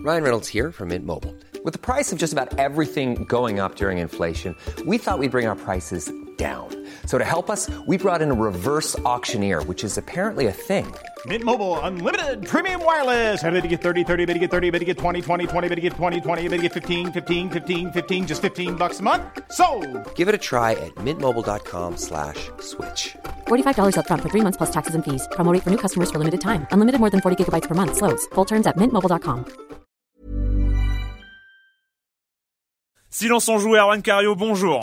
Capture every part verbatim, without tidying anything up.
Ryan Reynolds here from Mint Mobile. With the price of just about everything going up during inflation, we thought we'd bring our prices down. So to help us, we brought in a reverse auctioneer, which is apparently a thing. Mint Mobile Unlimited Premium Wireless. How to get thirty, thirty, how to get thirty, how to get twenty, twenty, twenty, how to get twenty, twenty, how to get fifteen, fifteen, fifteen, fifteen, just fifteen bucks a month? Sold! Give it a try at mintmobile.com slash switch. forty-five dollars up front for three months plus taxes and fees. Promo rate for new customers for limited time. Unlimited more than forty gigabytes per month. Slows full terms at mint mobile dot com. Silence on joue, Erwan Cario, bonjour.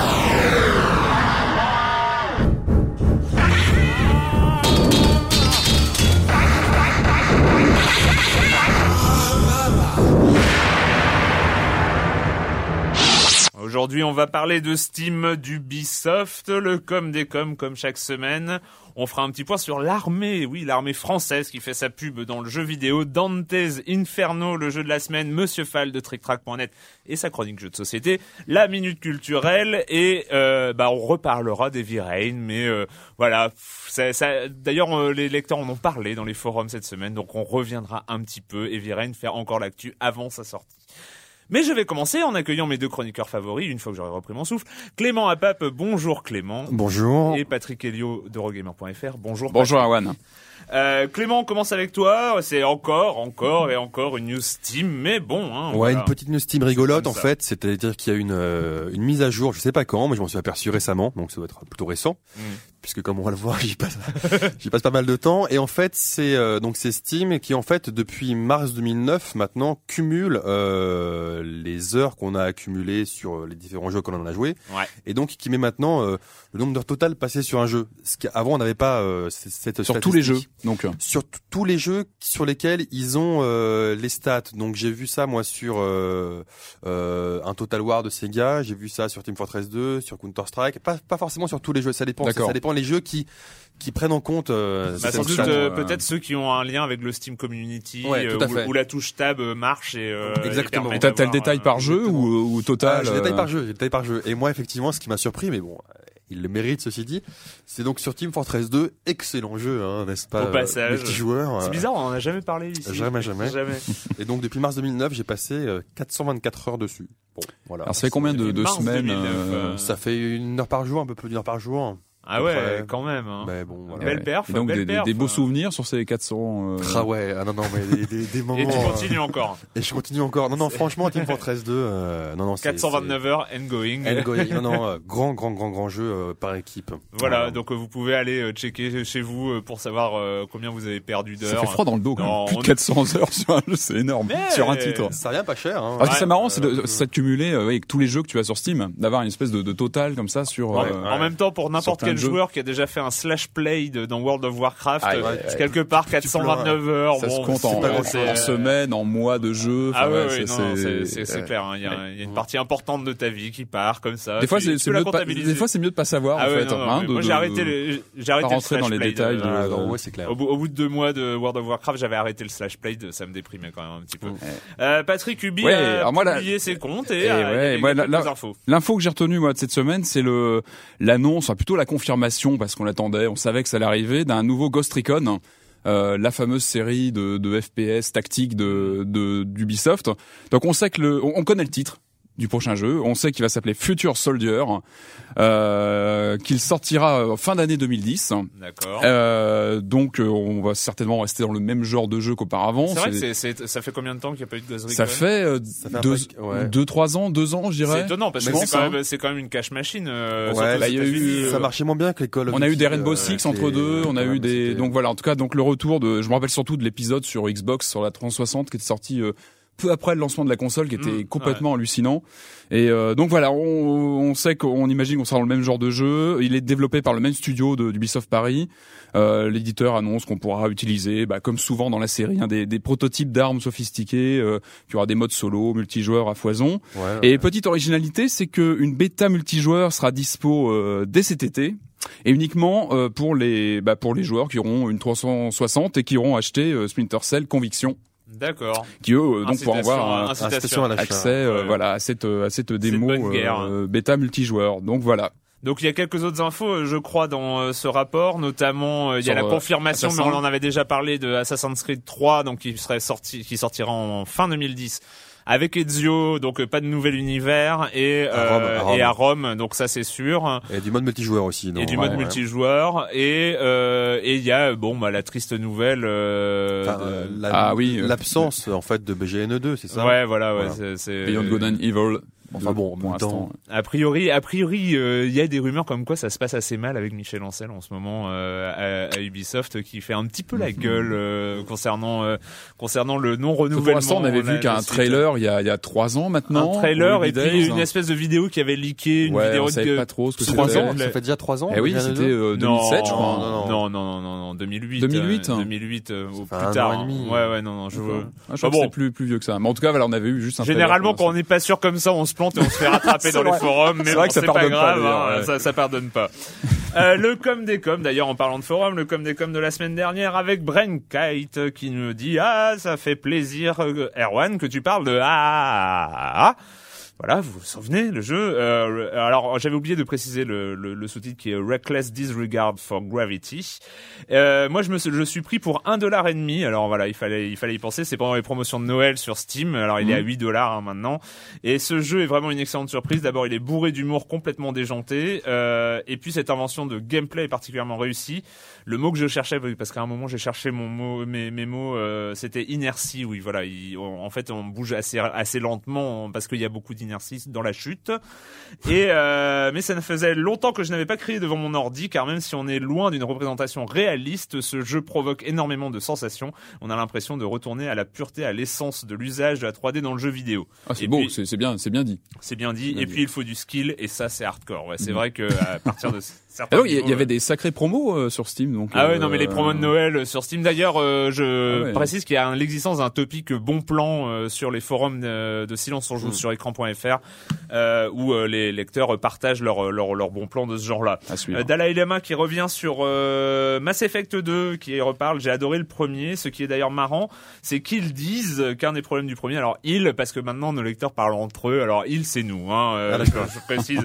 Aujourd'hui, on va parler de Steam, d'Ubisoft, le com des coms comme chaque semaine. On fera un petit point sur l'armée, oui, l'armée française qui fait sa pub dans le jeu vidéo, Dante's Inferno, le jeu de la semaine, Monsieur Fall de TrickTrack point net et sa chronique jeu de société, la minute culturelle et euh, bah on reparlera d'Heavy Rain, mais euh, voilà, ça, ça, d'ailleurs euh, les lecteurs en ont parlé dans les forums cette semaine, donc on reviendra un petit peu. Heavy Rain, faire encore l'actu avant sa sortie. Mais je vais commencer en accueillant mes deux chroniqueurs favoris, une fois que j'aurai repris mon souffle. Clément Apap, bonjour Clément. Bonjour. Et Patrick Helio d'Eurogamer point F R, bonjour. Bonjour Erwan. Euh, Clément, on commence avec toi. C'est encore, encore et encore une news Steam, mais bon. Hein, ouais, voilà. Une petite news Steam rigolote en fait, c'est-à-dire qu'il y a une euh, une mise à jour, je sais pas quand, mais je m'en suis aperçu récemment, donc ça doit être plutôt récent, mm. puisque comme on va le voir, j'y passe, j'y passe pas mal de temps. Et en fait, c'est euh, donc c'est Steam qui en fait depuis mars deux mille neuf maintenant cumule euh, les heures qu'on a accumulées sur les différents jeux qu'on en a joué, ouais. et donc qui met maintenant euh, le nombre d'heures totales passées sur un jeu. Ce qu'avant on n'avait pas euh, cette sur tous les jeux. Donc sur t- tous les jeux sur lesquels ils ont euh, les stats. Donc j'ai vu ça moi sur euh, euh, un Total War de Sega, j'ai vu ça sur Team Fortress deux, sur Counter Strike, pas pas forcément sur tous les jeux, ça dépend ça, ça dépend les jeux qui qui prennent en compte euh, bah, sans doute euh, peut-être ceux qui ont un lien avec le Steam Community, ouais, euh, où, où la touche tab marche et euh, exactement. Et t'as, t'as le détail par jeu ou, ou total ah, j'ai le détail par jeu, j'ai le détail par jeu. Et moi effectivement ce qui m'a surpris, mais bon il le mérite ceci dit, c'est donc sur Team Fortress deux, excellent jeu, hein, n'est-ce pas? Au passage. Multijoueur. C'est bizarre, on en a jamais parlé ici. Jamais, jamais. jamais. Et donc depuis mars deux mille neuf, j'ai passé euh, quatre cent vingt-quatre heures dessus. Bon, voilà. Alors ça fait combien de, de semaines deux mille neuf, euh... Ça fait une heure par jour, un peu plus d'une heure par jour. Ah ouais, après, quand même. Hein. Mais bon, voilà. Belle perf. Et donc belle des, perf, des beaux hein. souvenirs sur ces quatre cents. Euh... Ah ouais, ah non non, mais des, des, des moments. Et tu continues encore. Et je continue encore. Non non, franchement, Team Fortress deux, euh, non non, c'est quatre cent vingt-neuf c'est... heures ongoing. Ongoing. Non non, euh, grand grand grand grand jeu euh, par équipe. Voilà, voilà. donc euh, vous pouvez aller euh, checker chez vous euh, pour savoir euh, combien vous avez perdu d'heures. Ça fait froid dans le dos quand non, même. Plus on... de quatre cents heures sur un jeu, c'est énorme. Mais sur un titre. Ça revient pas cher. Hein. Ah, ouais, c'est marrant, euh, c'est de, c'est de cumuler euh, avec tous les jeux que tu as sur Steam, d'avoir une espèce de, de total comme ça sur. Ouais, euh, en même temps, pour n'importe quel joueur qui a déjà fait un slash play dans World of Warcraft, ah, ouais, ouais, quelque part quatre cent vingt-neuf heures. Ça bon, se compte en, pas, en, en semaine, en mois de jeu. Ah ouais, ouais, ouais c'est, non, non, c'est, c'est, c'est, c'est clair. Il hein, y, y a une partie importante de ta vie qui part comme ça. Des fois, tu, c'est, tu c'est mieux de pas, des fois, c'est mieux de pas savoir ah en ouais, fait. Non, non, hein, de, de, moi, j'ai de, arrêté le, j'ai arrêté pas le slash dans les play. détails. De, de, ah, non, ouais, c'est clair. Au bout, au bout de deux mois de World of Warcraft, j'avais arrêté le slash play. De, ça me déprimait quand même un petit peu. Ouais. Euh, Patrick Ubi ouais, a alors moi, publié la... ses comptes et, et a, ouais, et ouais, quelques la, infos. L'info que j'ai retenue moi de cette semaine, c'est le l'annonce, enfin plutôt la confirmation parce qu'on l'attendait, on savait que ça allait arriver, d'un nouveau Ghost Recon. Euh, la fameuse série de, de F P S tactique de, de d'Ubisoft. Donc on sait que le, on, on connaît le titre du prochain jeu. On sait qu'il va s'appeler Future Soldier, euh, qu'il sortira fin d'année deux mille dix. D'accord. Euh, donc on va certainement rester dans le même genre de jeu qu'auparavant. C'est vrai que c'est, c'est, ça fait combien de temps qu'il n'y a pas eu de Ghost Recon? Ça fait, euh, ça fait deux, peu, ouais. deux, trois ans, deux ans, je dirais. C'est étonnant parce que c'est quand, même, c'est quand même une cash machine. Euh, ouais, bah, y a eu, ça marchait moins bien que les Call of On a eu des Rainbow Six euh, entre les, deux, on a eu des, c'était... donc voilà, en tout cas, donc le retour de, je me rappelle surtout de l'épisode sur Xbox, sur la trois cent soixante, qui était sorti euh, peu après le lancement de la console, qui était mmh, complètement ouais. hallucinant. Et euh, donc voilà, on, on sait qu'on imagine qu'on sera dans le même genre de jeu. Il est développé par le même studio de, d'Ubisoft Paris. Euh, l'éditeur annonce qu'on pourra utiliser, bah, comme souvent dans la série, hein, des, des prototypes d'armes sophistiquées, euh, qu'il y aura des modes solo, multijoueurs à foison. Ouais, ouais. Et petite originalité, c'est que une bêta multijoueur sera dispo euh, dès cet été. Et uniquement euh, pour les bah, pour les joueurs qui auront une trois cent soixante et qui auront acheté euh, Splinter Cell Conviction. D'accord. Qui eux euh, donc pourront avoir un, à accès euh, ouais. voilà à cette à cette démo euh, bêta multijoueur. Donc voilà. Donc il y a quelques autres infos, je crois, dans euh, ce rapport, notamment euh, il y a la euh, confirmation, Assassin. mais on en avait déjà parlé, de Assassin's Creed trois, donc qui serait sorti, qui sortira en fin deux mille dix. Avec Ezio, donc euh, pas de nouvel univers, et, À Rome, euh, à Rome. et à Rome, donc ça c'est sûr. Et du mode multijoueur aussi. Non Et du ouais, mode ouais. multijoueur, et euh, et il y a bon bah la triste nouvelle. Euh, Enfin, de- euh, la- Ah oui, euh, l'absence en fait de B G N E deux, c'est ça? ouais, voilà, ouais, Voilà. c'est, c'est Beyond Good and Evil. Enfin bon, en pour même temps, l'instant. A priori, a priori, il euh, y a des rumeurs comme quoi ça se passe assez mal avec Michel Ancel en ce moment euh, à, à Ubisoft, qui fait un petit peu la gueule euh, concernant euh, concernant le non renouvellement. Pour l'instant, on avait la- vu qu'un la suite. trailer il y a il y a trois ans maintenant. un trailer Ruby et puis Days, une hein. espèce de vidéo qui avait leaké, une Ouais, vidéo on savait de pas trop ce que trois c'était. ans, ça fait déjà trois ans. Eh oui, B G N E deux c'était euh, deux mille sept, je crois. Non, non, non, non, non, deux mille huit. deux mille huit, euh, hein. deux mille huit, euh, ou fait plus un tard. an et demi. Ouais, ouais, non, non, je veux. Ah, je crois Bah que bon. c'est plus plus vieux que ça. Mais en tout cas, voilà, on avait eu juste un Généralement, trailer quand pour on n'est pas sûr comme ça, on se plante et on se fait rattraper dans C'est les vrai. forums. Mais C'est bon, vrai que ça c'est pas pardonne pas, grave, d'ailleurs, hein, ouais. ça, ça pardonne pas. euh, le com des coms, d'ailleurs, en parlant de forum, le com des coms de la semaine dernière avec Brain Kite qui nous dit ah ça fait plaisir, euh, Erwan, que tu parles de ah, ah, ah, ah. Voilà, vous vous souvenez, le jeu. Euh, alors, j'avais oublié de préciser le, le, le sous-titre qui est Reckless Disregard for Gravity. Euh, moi, je me, je suis pris pour un dollar et demi. Alors voilà, il fallait, il fallait y penser. C'est pendant les promotions de Noël sur Steam. Alors, il est à huit dollars hein, maintenant. Et ce jeu est vraiment une excellente surprise. D'abord, il est bourré d'humour complètement déjanté. Euh, et puis, cette invention de gameplay est particulièrement réussie. Le mot que je cherchais, parce qu'à un moment, j'ai cherché mon mot, mes, mes mots, euh, c'était inertie. Oui, voilà. Il, on, en fait, on bouge assez, assez lentement parce qu'il y a beaucoup d'inertie dans la chute. Et euh, mais ça ne faisait longtemps que je n'avais pas crié devant mon ordi, car même si on est loin d'une représentation réaliste, ce jeu provoque énormément de sensations. On a l'impression de retourner à la pureté, à l'essence de l'usage de la trois D dans le jeu vidéo. Ah, c'est Et beau, puis- c'est c'est bien, c'est bien dit. C'est bien dit. Bien et dit. puis il faut du skill, et ça c'est hardcore. Ouais, c'est vrai que à partir de certains Alors, il y, niveaux, il y avait euh, des sacrés promos euh, sur Steam, donc. ah ouais, non, mais les euh, promos de Noël sur Steam. D'ailleurs, euh, je Ah ouais. précise qu'il y a un- l'existence d'un topic bon plan euh, sur les forums de, de Silence on joue Mm. sur écran point f r euh, où euh, les lecteurs partagent leurs leur, leur bons plans de ce genre-là. À suivre. Euh, Dalai Lama qui revient sur euh, Mass Effect deux, qui reparle. J'ai adoré le premier. Ce qui est d'ailleurs marrant, c'est qu'ils disent qu'un des problèmes du premier, alors ils, parce que maintenant nos lecteurs parlent entre eux. Alors ils, c'est nous, hein, euh, Ah, je, je précise.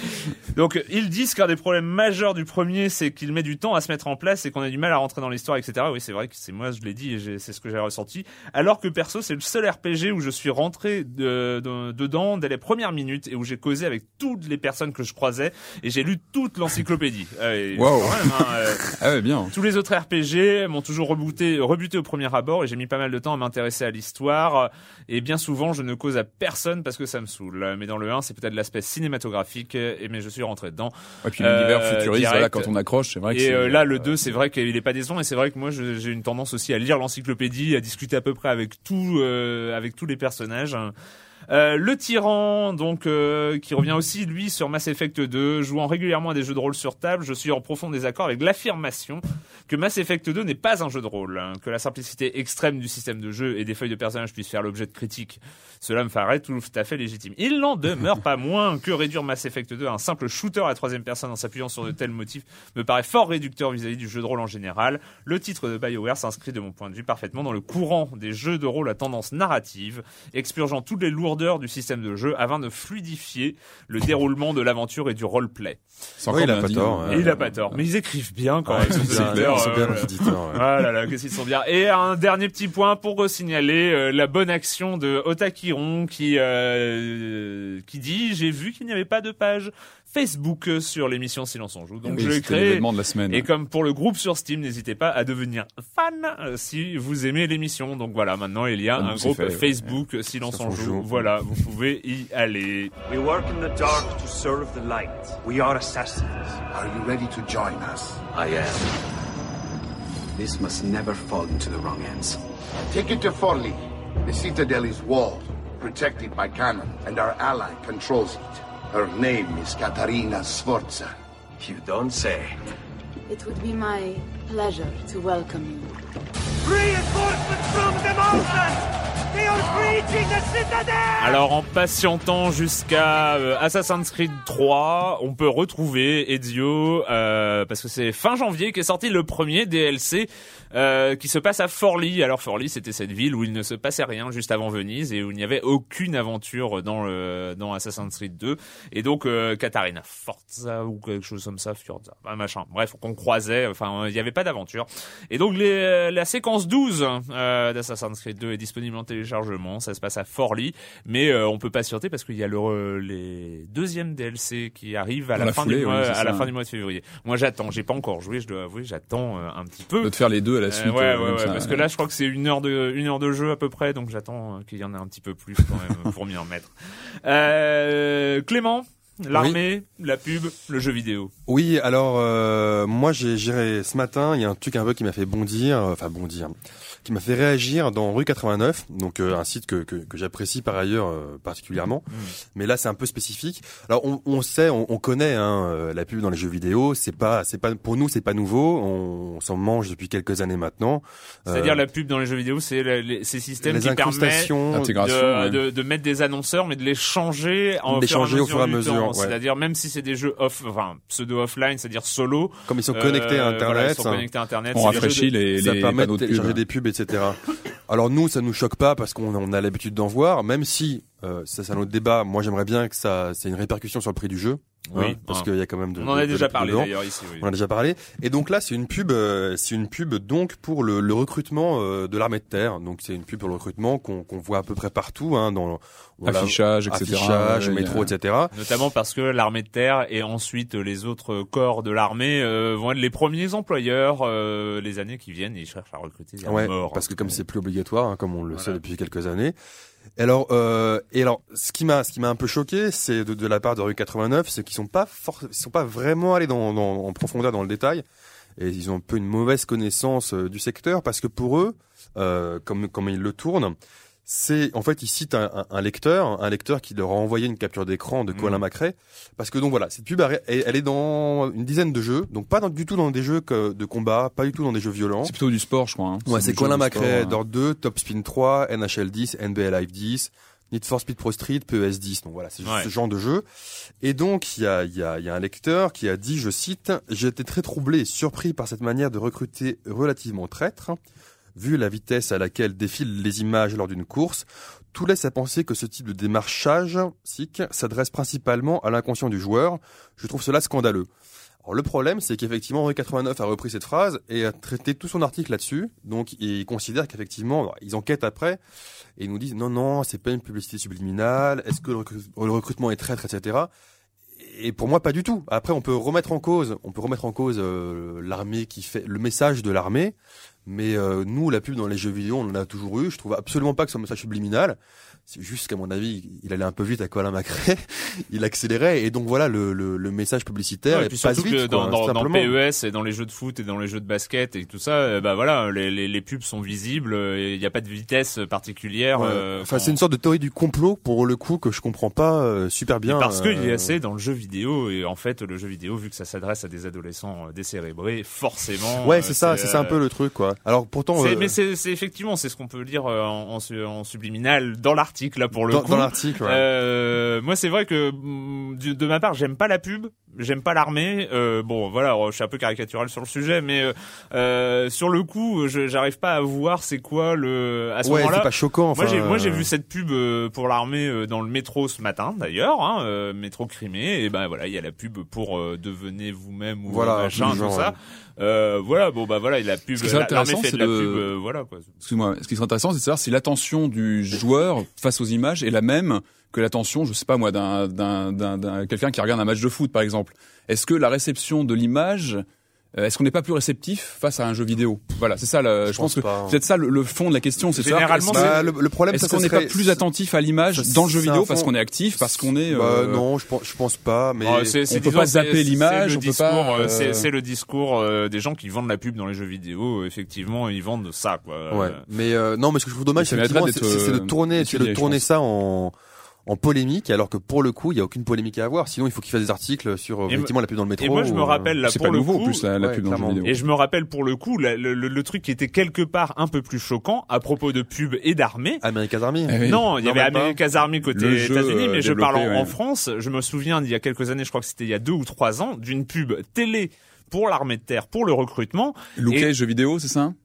Donc ils disent qu'un des problèmes majeurs du premier, c'est qu'il met du temps à se mettre en place et qu'on a du mal à rentrer dans l'histoire, et cetera. Oui, c'est vrai que c'est moi, je l'ai dit, et j'ai- c'est ce que j'ai ressenti. Alors que perso, c'est le seul R P G où je suis rentré de, de- dedans dès les premières minutes et où j'ai causé avec toutes les personnes que je croisais et j'ai lu toute l'encyclopédie. Euh, et Wow. quand même, hein, euh, Ah ouais, bien. tous les autres R P G m'ont toujours rebuté, rebuté au premier abord, et j'ai mis pas mal de temps à m'intéresser à l'histoire. Et bien souvent, je ne cause à personne parce que ça me saoule. Mais dans le un, c'est peut-être l'aspect cinématographique, et mais je suis rentré dedans. Et puis l'univers Euh, futuriste, direct. voilà, quand on accroche, c'est vrai que Et c'est. euh, là, le deux, c'est vrai qu'il est pas décevant, et c'est vrai que moi, je- j'ai une tendance aussi à lire l'encyclopédie, à discuter à peu près avec tout, euh, avec tous les personnages. Euh, le tyran, donc, euh, qui revient aussi, lui, sur Mass Effect deux, jouant régulièrement à des jeux de rôle sur table, je suis en profond désaccord avec l'affirmation que Mass Effect deux n'est pas un jeu de rôle, hein, que la simplicité extrême du système de jeu et des feuilles de personnages puissent faire l'objet de critiques. Cela me paraît tout à fait légitime. Il n'en demeure pas moins que réduire Mass Effect deux à un simple shooter à la troisième personne en s'appuyant sur de tels motifs me paraît fort réducteur vis-à-vis du jeu de rôle en général. Le titre de BioWare s'inscrit de mon point de vue parfaitement dans le courant des jeux de rôle à tendance narrative, expurgeant toutes les lourdeurs du système de jeu afin de fluidifier le déroulement de l'aventure et du roleplay. C'est Oui, il a bien pas dit, tort, hein. ouais. Et il a pas tort. Mais ils écrivent bien quand Ouais, même. c'est ces bien, auteurs, c'est bien euh, nos éditeurs, ouais. Ah là là, qu'est-ce qu'ils sont bien. Et un dernier petit point pour signaler euh, la bonne action de Otakiron qui euh, qui dit j'ai vu qu'il n'y avait pas de page Facebook sur l'émission Silence on joue. Donc Oui, je l'ai c'était créé. l'événement de la semaine. Et comme pour le groupe sur Steam, n'hésitez pas à devenir fan euh, si vous aimez l'émission. Donc voilà, maintenant il y a Ah, un donc c'est groupe fait, ouais. Facebook Silence on joue. Voilà, vous pouvez y aller. We work in the dark to serve the light. We are assassins. Are you ready to join us? I am. This must never fall into the wrong hands. Take it to Forli. The citadel is walled, protected by cannon, and our ally controls it. Her name is Katarina Sforza. You don't say. It would be my pleasure to welcome you. Reinforcements from the mountains! They are breaching the citadel! Alors en patientant jusqu'à euh, Assassin's Creed trois, on peut retrouver Ezio euh, parce que c'est fin janvier qu'est sorti le premier D L C euh, qui se passe à Forlì. Alors Forlì, c'était cette ville où il ne se passait rien juste avant Venise et où il n'y avait aucune aventure dans le dans Assassin's Creed deux. Et donc euh, Catarina Forza ou quelque chose comme ça, Forza, bah, machin. Bref, qu'on croisait. Enfin, il n'y avait pas d'aventure. Et donc les, la séquence douze euh, d'Assassin's Creed deux est disponible en téléchargement. Ça se passe à Forlì, mais euh, on peut patienter parce qu'il y a le les deuxièmes D L C qui arrivent à la, la fin foulée, du mois, oui, à ça. la fin du mois de février. Moi, j'attends. J'ai pas encore joué, je dois avouer. J'attends euh, un petit peu. De te faire les deux à la suite. Euh, ouais, euh, ouais, ouais, ça, parce que là, je crois que c'est une heure de une heure de jeu à peu près, donc j'attends euh, qu'il y en ait un petit peu plus quand même pour m'y en mettre. Euh, Clément. L'armée, oui. La pub, le jeu vidéo. Oui, alors euh, moi j'ai géré ce matin, il y a un truc un peu qui m'a fait bondir, enfin bondir, qui m'a fait réagir dans Rue quatre-vingt-neuf, donc euh, un site que que, que j'apprécie par ailleurs euh, particulièrement. Mmh. Mais là c'est un peu spécifique. Alors on, on sait, on, on connaît hein, la pub dans les jeux vidéo, c'est pas c'est pas pour nous c'est pas nouveau, on, on s'en mange depuis quelques années maintenant. C'est-à-dire euh, la pub dans les jeux vidéo, c'est les, les, ces systèmes les qui permettent de, ouais. de, de mettre des annonceurs, mais de les changer en de les changer au fur et à mesure. Ouais. C'est-à-dire même si c'est des jeux off, enfin pseudo offline, c'est-à-dire solo. Comme ils sont connectés à Internet, euh, voilà, ils sont connectés à Internet, on rafraîchit les, les ça les permet panneaux de de télécharger pub. des pubs, et cetera. Alors nous, ça nous choque pas parce qu'on on a l'habitude d'en voir, même si euh, ça c'est un autre débat. Moi, j'aimerais bien que ça, c'est une répercussion sur le prix du jeu, oui, hein, parce hein. qu'il y a quand même de. On en de, a de déjà de parlé dedans. d'ailleurs ici. Oui. On en a déjà parlé. Et donc là, c'est une pub, euh, c'est une pub donc pour le, le recrutement euh, de l'armée de terre. Donc c'est une pub pour le recrutement qu'on qu'on voit à peu près partout, hein, dans voilà, affichage, et cetera. Affichage, ouais, métro, a... et cetera. Notamment parce que l'armée de terre et ensuite les autres corps de l'armée euh, vont être les premiers employeurs euh, les années qui viennent et ils cherchent à recruter des Ouais, morts. parce que comme c'est plus obligatoire, hein, comme on le Voilà. sait depuis quelques années. Et alors, euh, et alors, ce qui m'a, ce qui m'a un peu choqué, c'est de, de la part de Rue quatre-vingt-neuf, c'est qu'ils sont pas for- ils sont pas vraiment allés dans, dans, en profondeur dans le détail, et ils ont un peu une mauvaise connaissance euh, du secteur, parce que pour eux, euh, comme comme ils le tournent, c'est en fait ils citent un, un, un lecteur, un lecteur qui leur a envoyé une capture d'écran de Colin mmh. McRae, parce que donc voilà, cette pub elle, elle est dans une dizaine de jeux, donc pas dans, du tout dans des jeux que, de combat, pas du tout dans des jeux violents. C'est plutôt du sport, je crois. Hein. Ouais, c'est, c'est Colin McRae, sport, Dort deux, Top Spin trois, N H L dix, N B A Live dix, Need for Speed Pro Street, P E S dix. Donc voilà, c'est juste ouais. ce genre de jeu. Et donc il y a il y a il y a un lecteur qui a dit, je cite, j'ai été très troublé et surpris par cette manière de recruter relativement traître. Vu la vitesse à laquelle défilent les images lors d'une course, tout laisse à penser que ce type de démarchage S I C s'adresse principalement à l'inconscient du joueur. Je trouve cela scandaleux. Alors le problème, c'est qu'effectivement, Rue quatre-vingt-neuf a repris cette phrase et a traité tout son article là-dessus. Donc, il considère qu'effectivement, ils enquêtent après et ils nous disent non, non, c'est pas une publicité subliminale. Est-ce que le, recru- le recrutement est traître, et cetera. Et pour moi, pas du tout. Après, on peut remettre en cause, on peut remettre en cause euh, l'armée qui fait le message de l'armée. Mais euh, nous, la pub dans les jeux vidéo, on en a toujours eu. Je trouve absolument pas que ce soit un message subliminal. C'est juste qu'à mon avis, il allait un peu vite à Colin McRae. Il accélérait et donc voilà, le, le, le message publicitaire ouais, et puis passe surtout vite. Que quoi, dans, dans, dans P P E S et dans les jeux de foot et dans les jeux de basket et tout ça, euh, bah voilà, les, les, les pubs sont visibles. Il n'y a pas de vitesse particulière. Ouais. Euh, enfin, quand... c'est une sorte de théorie du complot pour le coup que je comprends pas euh, super bien. Et parce euh... qu'il est assez dans le jeu vidéo et en fait, le jeu vidéo, vu que ça s'adresse à des adolescents décérébrés, forcément. Ouais, c'est euh, ça, c'est, c'est ça un peu le truc quoi. Alors pourtant. C'est, euh... Mais c'est, c'est effectivement, c'est ce qu'on peut lire en, en, en subliminal dans l'article là pour le dans, coup. Dans l'article. Ouais. Euh, moi, c'est vrai que de, de ma part, j'aime pas la pub, j'aime pas l'armée. Euh, bon, voilà, je suis un peu caricatural sur le sujet, mais euh, sur le coup, je, j'arrive pas à voir c'est quoi le. À ce ouais, moment-là, c'est pas choquant. Enfin, moi, j'ai, moi, j'ai euh... vu cette pub pour l'armée dans le métro ce matin, d'ailleurs, hein, euh, métro Crimée. Et ben voilà, il y a la pub pour euh, devenez vous-même ou voilà, machin, tout genre, ça. Ouais. Euh, voilà, bon bah voilà, la pub, la, l'armée fait de la de... pub, euh, voilà quoi. Excuse-moi, ce qui serait intéressant, c'est de savoir si l'attention du joueur face aux images est la même que l'attention, je sais pas moi, d'un, d'un, d'un, d'un quelqu'un qui regarde un match de foot par exemple. Est-ce que la réception de l'image, est-ce qu'on n'est pas plus réceptif face à un jeu vidéo? Voilà, c'est ça. Le, je, je pense, pense que c'est peut-être ça le, le fond de la question. C'est généralement ça. Bah, le, le problème, est-ce ça, qu'on n'est serait... pas plus attentif à l'image ça, dans le jeu vidéo fond... parce qu'on est actif, parce qu'on est. Bah, euh... non, je pense, je pense pas. Mais oh, c'est, c'est, on peut disons, pas zapper c'est, l'image. C'est on le peut discours, pas. Euh... C'est, c'est le discours euh, des gens qui vendent la pub dans les jeux vidéo. Effectivement, ils vendent ça, quoi. Ouais. Mais euh, non, mais ce que je trouve dommage, c'est, c'est, c'est de tourner, c'est de tourner ça en. en polémique, alors que pour le coup, il y a aucune polémique à avoir. Sinon, il faut qu'il fasse des articles sur effectivement la pub dans le métro. Et moi, je me rappelle là c'est pour pas le nouveau, coup, en plus la, la ouais, pub dans le jeu vidéo. Et je me rappelle pour le coup la, le, le, le truc qui était quelque part un peu plus choquant à propos de pub et d'armée. America's Army. Eh oui. Non, il y non, avait America's Army côté États-Unis, mais je parle en, ouais. en France. Je me souviens d'il y a quelques années, je crois que c'était il y a deux ou trois ans, d'une pub télé pour l'armée de terre, pour le recrutement. Luke jeux vidéo, c'est ça?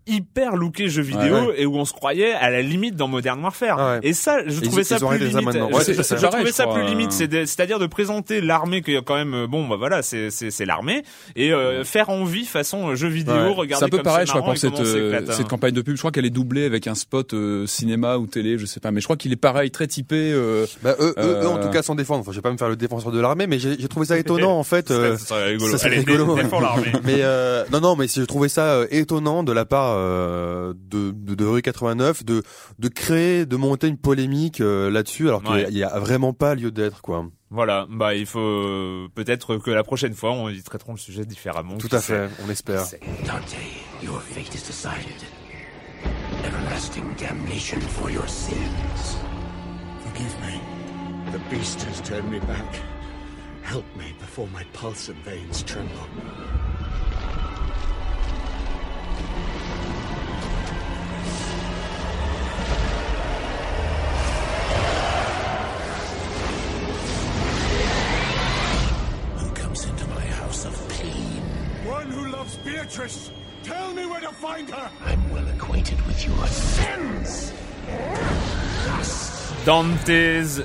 hyper looké jeu vidéo ouais, ouais. et où on se croyait à la limite dans Modern Warfare. Ah ouais. Et ça, je et trouvais ils, ça ils plus limite. Ouais, je, c'est, je, je pareil, trouvais je ça crois, plus euh... limite, c'est de, c'est-à-dire de présenter l'armée qui est quand même bon, bah voilà, c'est c'est c'est l'armée et euh, faire envie façon jeu vidéo. Ouais. Regarder c'est un peu comme pareil, c'est je crois, pour cette euh, cette campagne de pub. Je crois qu'elle est doublée avec un spot euh, cinéma ou télé, je sais pas, mais je crois qu'il est pareil, très typé. Euh, bah eux, euh... eux, en tout cas, sans défendre. Enfin, je vais pas me faire le défenseur de l'armée, mais j'ai, j'ai trouvé ça étonnant en fait. Euh, ça serait rigolo. Ça serait Allez, rigolo. Dé- défends l'armée. Mais euh, non, non, mais j'ai trouvé ça euh, étonnant de la part euh, de, de de Rue quatre-vingt-neuf de de créer, de monter une polémique euh, là-dessus, alors qu'il ouais. y, y a vraiment pas lieu d'être, quoi. Voilà, bah il faut euh, peut-être que la prochaine fois on y traiteront le sujet différemment. Tout à fait, on espère. Dante, your fate is decided. Everlasting damnation for your sins. Forgive me. The beast has turned me back. Help me before my pulse and veins tremble. One who loves Beatrice. Tell me where to find her. I'm well acquainted with your sins. Dante's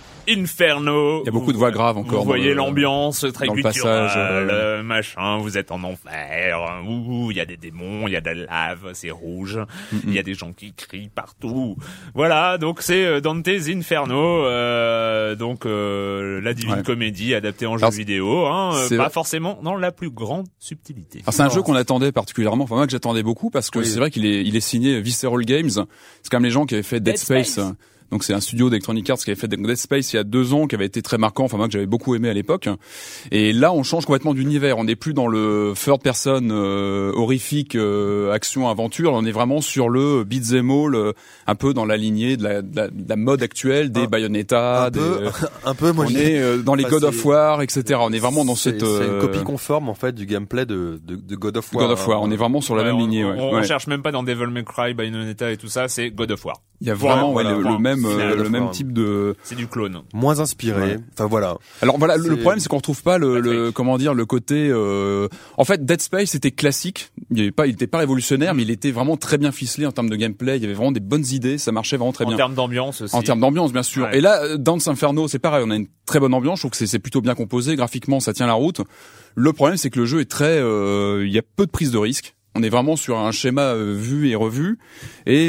Inferno. Il y a beaucoup de voix graves encore. Vous voyez le, l'ambiance très dans gutturale, le passage, euh... machin, vous êtes en enfer, ouh, il y a des démons, il y a de la lave, c'est rouge, il mm-hmm. y a des gens qui crient partout. Voilà, donc c'est Dante's Inferno, euh, donc euh, la Divine ouais. Comédie adaptée en jeu Alors, vidéo, hein, pas vrai. Forcément dans la plus grande subtilité. Alors, c'est un jeu qu'on attendait particulièrement, enfin moi que j'attendais beaucoup parce que oui. c'est vrai qu'il est, il est signé Visceral Games, c'est comme les gens qui avaient fait Dead, Dead Space. Space. Donc c'est un studio d'Electronic Arts qui avait fait Dead Space il y a deux ans, qui avait été très marquant, enfin moi que j'avais beaucoup aimé à l'époque. Et là on change complètement d'univers, on n'est plus dans le third person euh, horrifique euh, action aventure, on est vraiment sur le beat'em all, euh, un peu dans la lignée de la, de la, de la mode actuelle des un, Bayonetta, un des, peu, euh, un peu. Moi, on est euh, dans les God of War, et cetera. On est vraiment dans c'est, cette. Euh... C'est une copie euh... conforme en fait du gameplay de, de, de God of War. God of War, on est vraiment sur la ouais, même on, lignée. On, ouais. on ouais. cherche même pas dans Devil May Cry, Bayonetta et tout ça, c'est God of War. Il y a vraiment voilà, ouais, voilà, le, le même euh, le même War. type de. C'est du clone. Moins inspiré. Ouais. Enfin voilà. Alors voilà, c'est... le problème c'est qu'on retrouve pas le, le comment dire le côté. Euh... En fait, Dead Space était classique. Il y avait pas, il était pas révolutionnaire, mais il était vraiment très bien ficelé en termes de gameplay. Il y avait vraiment des bonnes idées, ça marchait vraiment très en bien. En termes d'ambiance aussi. En termes d'ambiance, bien sûr. Ouais. Et là, Dante's Inferno, c'est pareil. On a une très bonne ambiance. Je trouve que c'est, c'est plutôt bien composé. Graphiquement, ça tient la route. Le problème, c'est que le jeu est très. Euh... Il y a peu de prise de risque. On est vraiment sur un schéma euh, vu et revu, et,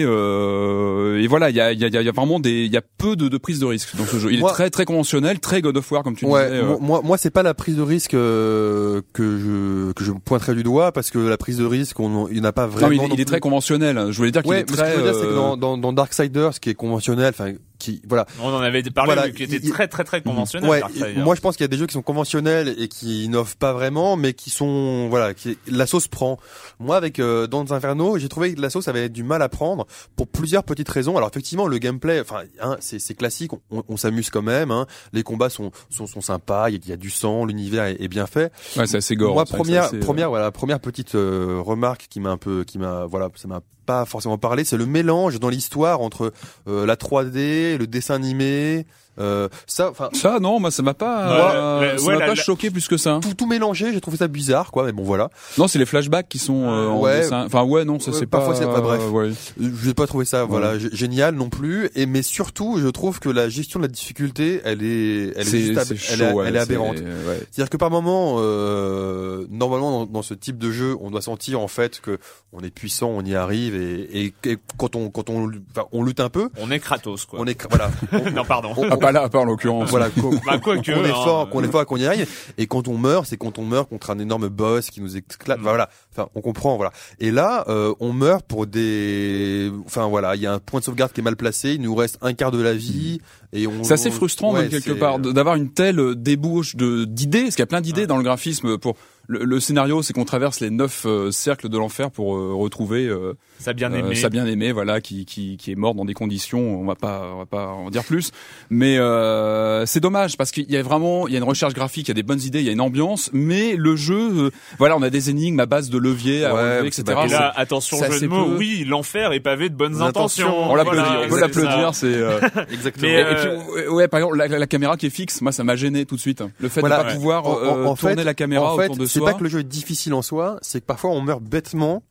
euh, et voilà, il y a, y, a, y a vraiment des, il y a peu de, de prise de risque dans ce jeu. Il moi, est très très conventionnel, très God of War comme tu ouais, disais. Euh... Moi, moi, c'est pas la prise de risque euh, que je que je pointerais du doigt parce que la prise de risque, on, il n'a pas vraiment. Non, mais il, il est très conventionnel. Je voulais dire qu'il ouais, est très. Ce que je veux dire, euh... c'est que dans, dans, dans Darksiders, qui est conventionnel, enfin. Qui, voilà. On en avait parlé, voilà, qui était il, très très très conventionnel. Ouais, moi je pense qu'il y a des jeux qui sont conventionnels et qui innovent pas vraiment, mais qui sont voilà, qui la sauce prend. Moi avec euh, Dante's Inferno, j'ai trouvé que la sauce avait du mal à prendre pour plusieurs petites raisons. Alors effectivement, le gameplay, enfin, hein, c'est, c'est classique, on, on s'amuse quand même. Hein. Les combats sont sont, sont sympas, il y, y a du sang, l'univers est, est bien fait. Ouais, c'est assez gore. Moi c'est première assez, première voilà première petite euh, remarque qui m'a un peu qui m'a voilà ça m'a pas forcément parlé, c'est le mélange dans l'histoire entre euh, la trois D, le dessin animé, euh, ça, enfin ça non, moi ça m'a pas, ouais, euh, le, ça ouais, m'a la, pas la... choqué plus que ça. Tout tout mélangé, j'ai trouvé ça bizarre, quoi. Mais bon voilà. Non, c'est les flashbacks qui sont euh, en ouais, dessin. Enfin ouais, non, ça ouais, c'est parfois pas. C'est pas bref. Euh, ouais. Je n'ai pas trouvé ça, ouais. voilà, g- génial non plus. Et mais surtout, je trouve que la gestion de la difficulté, elle est, elle c'est, est, juste ab- c'est chaud, elle, est, ouais, elle est aberrante. C'est, ouais. C'est-à-dire que par moment, euh, normalement dans, dans ce type de jeu, on doit sentir en fait que on est puissant, on y arrive, et, et, et quand on quand on enfin, on lutte un peu. On est Kratos, quoi. On est voilà. On, non pardon. On, ah pas là, pas en l'occurrence. Voilà. Qu'on, bah, quoi que, qu'on est hein, fort, qu'on est fort, qu'on y arrive. Et quand on meurt, c'est quand on meurt contre un énorme boss qui nous éclate. Mm. Voilà. Enfin, on comprend. Voilà. Et là, euh, on meurt pour des. Enfin voilà, il y a un point de sauvegarde qui est mal placé. Il nous reste un quart de la vie. Et on. C'est assez frustrant ouais, même quelque c'est... part d'avoir une telle débauche de d'idées, parce qu'il y a plein d'idées ouais. dans le graphisme pour. Le, le scénario, c'est qu'on traverse les neuf euh, cercles de l'enfer pour euh, retrouver euh, sa bien-aimée, euh, sa bien-aimée, voilà, qui, qui qui est morte dans des conditions, on va pas, on va pas en dire plus, mais euh, c'est dommage parce qu'il y a vraiment, il y a une recherche graphique, il y a des bonnes idées, il y a une ambiance, mais le jeu, euh, voilà, on a des énigmes à base de leviers, à ouais, relever, et cetera. Et là, attention, jeu de mots, peu... oui, l'enfer est pavé de bonnes intentions. intentions. On l'applaudit, voilà, on peut l'applaudir, c'est euh... exactement. Mais, et, euh... et puis, ouais, par exemple, la, la, la caméra qui est fixe, moi, ça m'a gêné tout de suite. Le fait voilà, de pas ouais. pouvoir en, euh, en tourner fait, la caméra en fait, autour de c'est soi. C'est pas que le jeu est difficile en soi, c'est que parfois on meurt bêtement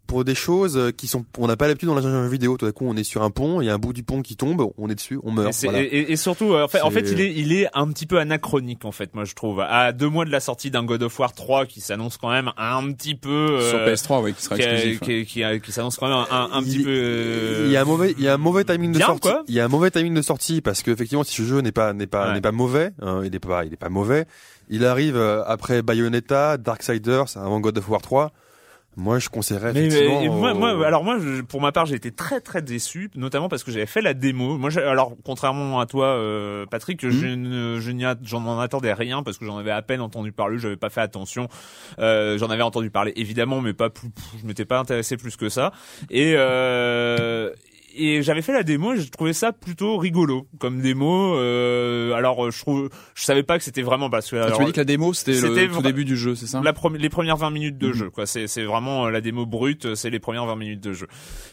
pour des choses qui sont, on n'a pas l'habitude dans la jeu vidéo. Tout d'un coup, on est sur un pont, il y a un bout du pont qui tombe, on est dessus, on meurt. Et, voilà. et, et surtout, en fait, en fait, il est, il est un petit peu anachronique, en fait, moi je trouve. À deux mois de la sortie d'un God of War trois qui s'annonce quand même un petit peu euh, sur P S trois, oui, qui sera qui, exclusif. Qui, qui, qui, qui s'annonce quand même un, un, un petit il, peu. Euh, il y a un mauvais, il y a un mauvais timing de bien, sortie. Quoi. Il y a un mauvais timing de sortie parce que effectivement, si ce jeu n'est pas, n'est pas, ouais. n'est pas mauvais, hein, il n'est pas, il est pas mauvais. Il arrive euh, après Bayonetta, Darksiders, avant God of War trois. Moi, je conseillerais mais, effectivement. Mais, moi, au... moi, alors moi, je, pour ma part, j'ai été très très déçu, notamment parce que j'avais fait la démo. Moi, alors contrairement à toi, euh, Patrick, mmh. je ne, je n'y a, j'en en attendais rien parce que j'en avais à peine entendu parler, j'avais pas fait attention. Euh, j'en avais entendu parler évidemment, mais pas plus. Je m'étais pas intéressé plus que ça. Et euh, Et j'avais fait la démo et je trouvais ça plutôt rigolo comme démo. Euh, alors je trouve, je savais pas que c'était vraiment parce que. Alors, tu m'as dit que la démo c'était, c'était le tout début du jeu, c'est ça? La pre- les premières vingt minutes de mmh. jeu, quoi. C'est c'est vraiment la démo brute, c'est les premières vingt minutes de jeu,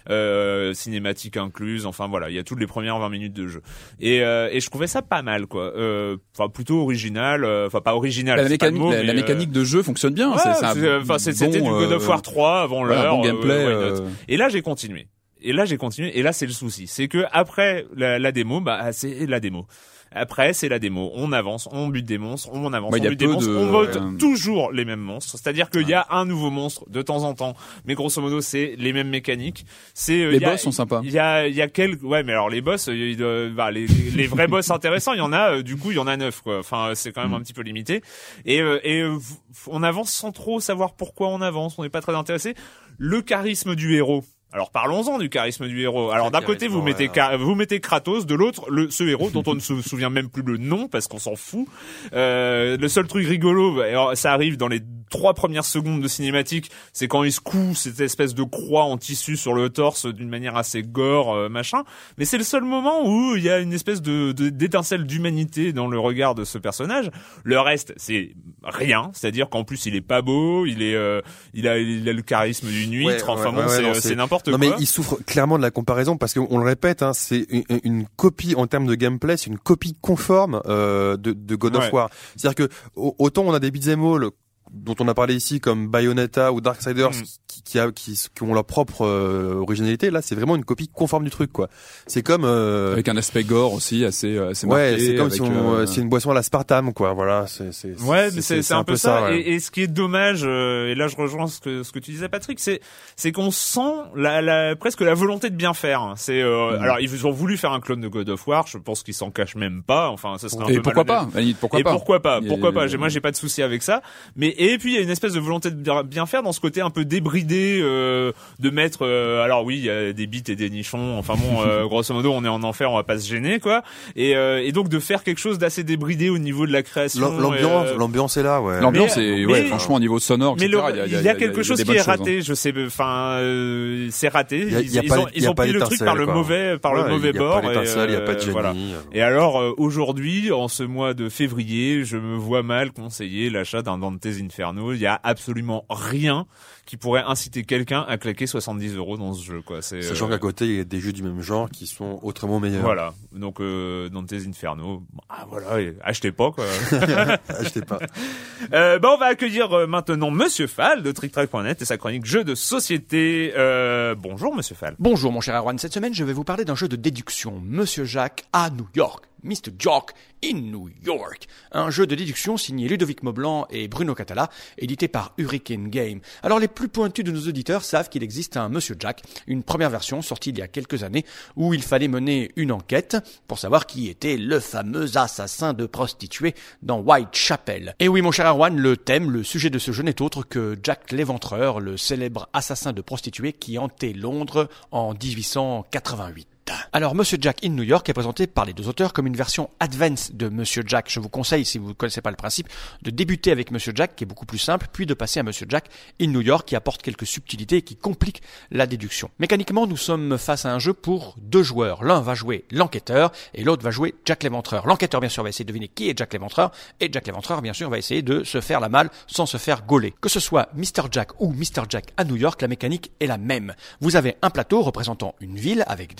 euh, cinématique incluse. Enfin voilà, il y a toutes les premières vingt minutes de jeu. Et euh, et je trouvais ça pas mal, quoi. Enfin euh, plutôt original, enfin euh, pas original. Bah, la mécanique, mot, la, mais, la mécanique de jeu fonctionne bien. Ouais, c'est, c'est un enfin c'est, c'était bon, du God of War trois avant voilà, l'heure. Bon gameplay. Euh, euh... Et là j'ai continué. Et là j'ai continué et là c'est le souci, c'est que après la, la démo, bah c'est la démo. Après c'est la démo, on avance, on bute des monstres, on avance, bah, on bute des monstres, de... on vote euh... toujours les mêmes monstres. C'est-à-dire qu'il ouais. y a un nouveau monstre de temps en temps, mais grosso modo c'est les mêmes mécaniques. C'est euh, les y a, boss sont sympas. Il y a il y a quelques ouais mais alors les boss, il, euh, bah, les les vrais boss intéressants, il y en a euh, du coup il y en a neuf quoi. Enfin c'est quand même mm. un petit peu limité et euh, et euh, on avance sans trop savoir pourquoi on avance, on n'est pas très intéressé. Le charisme du héros. Alors parlons-en du charisme du héros. Alors d'un côté vous mettez ouais. vous mettez Kratos, de l'autre le ce héros dont on ne se souvient même plus le nom parce qu'on s'en fout. Euh, le seul truc rigolo, alors, ça arrive dans les trois premières secondes de cinématique, c'est quand il se coud cette espèce de croix en tissu sur le torse d'une manière assez gore euh, machin. Mais c'est le seul moment où il y a une espèce de, de d'étincelle d'humanité dans le regard de ce personnage. Le reste c'est rien, c'est-à-dire qu'en plus il est pas beau, il est euh, il a il a le charisme d'une huître. Ouais, enfin ouais, bon ouais, c'est, non, c'est, c'est n'importe non, quoi. Non mais il souffre clairement de la comparaison parce qu'on le répète, hein, c'est une, une copie en termes de gameplay, c'est une copie conforme euh, de, de God of ouais. War. C'est-à-dire que autant on a des beat'em all dont on a parlé ici comme Bayonetta ou Darksiders mm. qui, qui, a, qui, qui ont leur propre euh, originalité, là c'est vraiment une copie conforme du truc quoi. C'est comme euh... avec un aspect gore aussi assez assez ouais, marqué. c'est comme avec, si on, euh... c'est une boisson à l'aspartame quoi. Voilà, c'est c'est ouais, c'est, mais c'est, c'est, c'est, c'est un, un peu ça. ça ouais. et, et ce qui est dommage, euh, et là je rejoins ce que ce que tu disais Patrick, c'est c'est qu'on sent la, la presque la volonté de bien faire. C'est euh, mm. alors ils ont voulu faire un clone de God of War, je pense qu'ils s'en cachent même pas. Enfin ça serait un et peu pourquoi pas, pourquoi et pas pourquoi pas pourquoi pas. Et... Moi j'ai pas de souci avec ça. Mais et puis il y a une espèce de volonté de bien faire dans ce côté un peu débridé euh, de mettre euh, alors oui il y a des bites et des nichons enfin bon euh, grosso modo on est en enfer, on va pas se gêner quoi et euh, et donc de faire quelque chose d'assez débridé au niveau de la création. L'ambiance euh... l'ambiance est là ouais. L'ambiance mais, est ouais mais, franchement au niveau sonore mais et cetera le, il y a, il y a, y a quelque y a, chose y a qui est choses, raté hein. je sais enfin euh, c'est raté y a, ils, y a ils pas, ont ils ont pris le truc par le quoi. mauvais par ouais, le mauvais y a bord pas d'étincelle, et il y a pas de génie. Voilà. Et alors euh, aujourd'hui en ce mois de février je me vois mal conseiller l'achat d'un Dante's Inferno. Il y a absolument rien qui pourrait inciter quelqu'un à claquer soixante-dix euros dans ce jeu quoi. C'est, sachant euh... qu'à côté il y a des jeux du même genre qui sont autrement meilleurs. Voilà, donc euh, Dante's Inferno, ah voilà, achetez pas quoi. Achetez pas. Euh, bah on va accueillir euh, maintenant Monsieur Fall de trick track point net et sa chronique jeux de société. Euh, bonjour Monsieur Fall. Bonjour mon cher Erwan. Cette semaine je vais vous parler d'un jeu de déduction, Monsieur Jack à New York. mister Jack in New York. Un jeu de déduction signé Ludovic Maublanc et Bruno Catala, édité par Hurricane Game. Alors les plus pointus de nos auditeurs savent qu'il existe un Monsieur Jack, une première version sortie il y a quelques années, où il fallait mener une enquête pour savoir qui était le fameux assassin de prostituées dans Whitechapel. Et oui mon cher Erwan, le thème, le sujet de ce jeu n'est autre que Jack l'Éventreur, le célèbre assassin de prostituées qui hantait Londres en dix-huit cent quatre-vingt-huit. Alors, Monsieur Jack in New York est présenté par les deux auteurs comme une version advance de Monsieur Jack. Je vous conseille, si vous ne connaissez pas le principe, de débuter avec Monsieur Jack, qui est beaucoup plus simple, puis de passer à Monsieur Jack in New York, qui apporte quelques subtilités et qui complique la déduction. Mécaniquement, nous sommes face à un jeu pour deux joueurs. L'un va jouer l'enquêteur et l'autre va jouer Jack l'Éventreur. L'enquêteur, bien sûr, va essayer de deviner qui est Jack l'Éventreur, et Jack l'Éventreur, bien sûr, va essayer de se faire la malle sans se faire gauler. Que ce soit mister Jack ou mister Jack à New York, la mécanique est la même. Vous avez un plateau représentant une ville avec des cases, des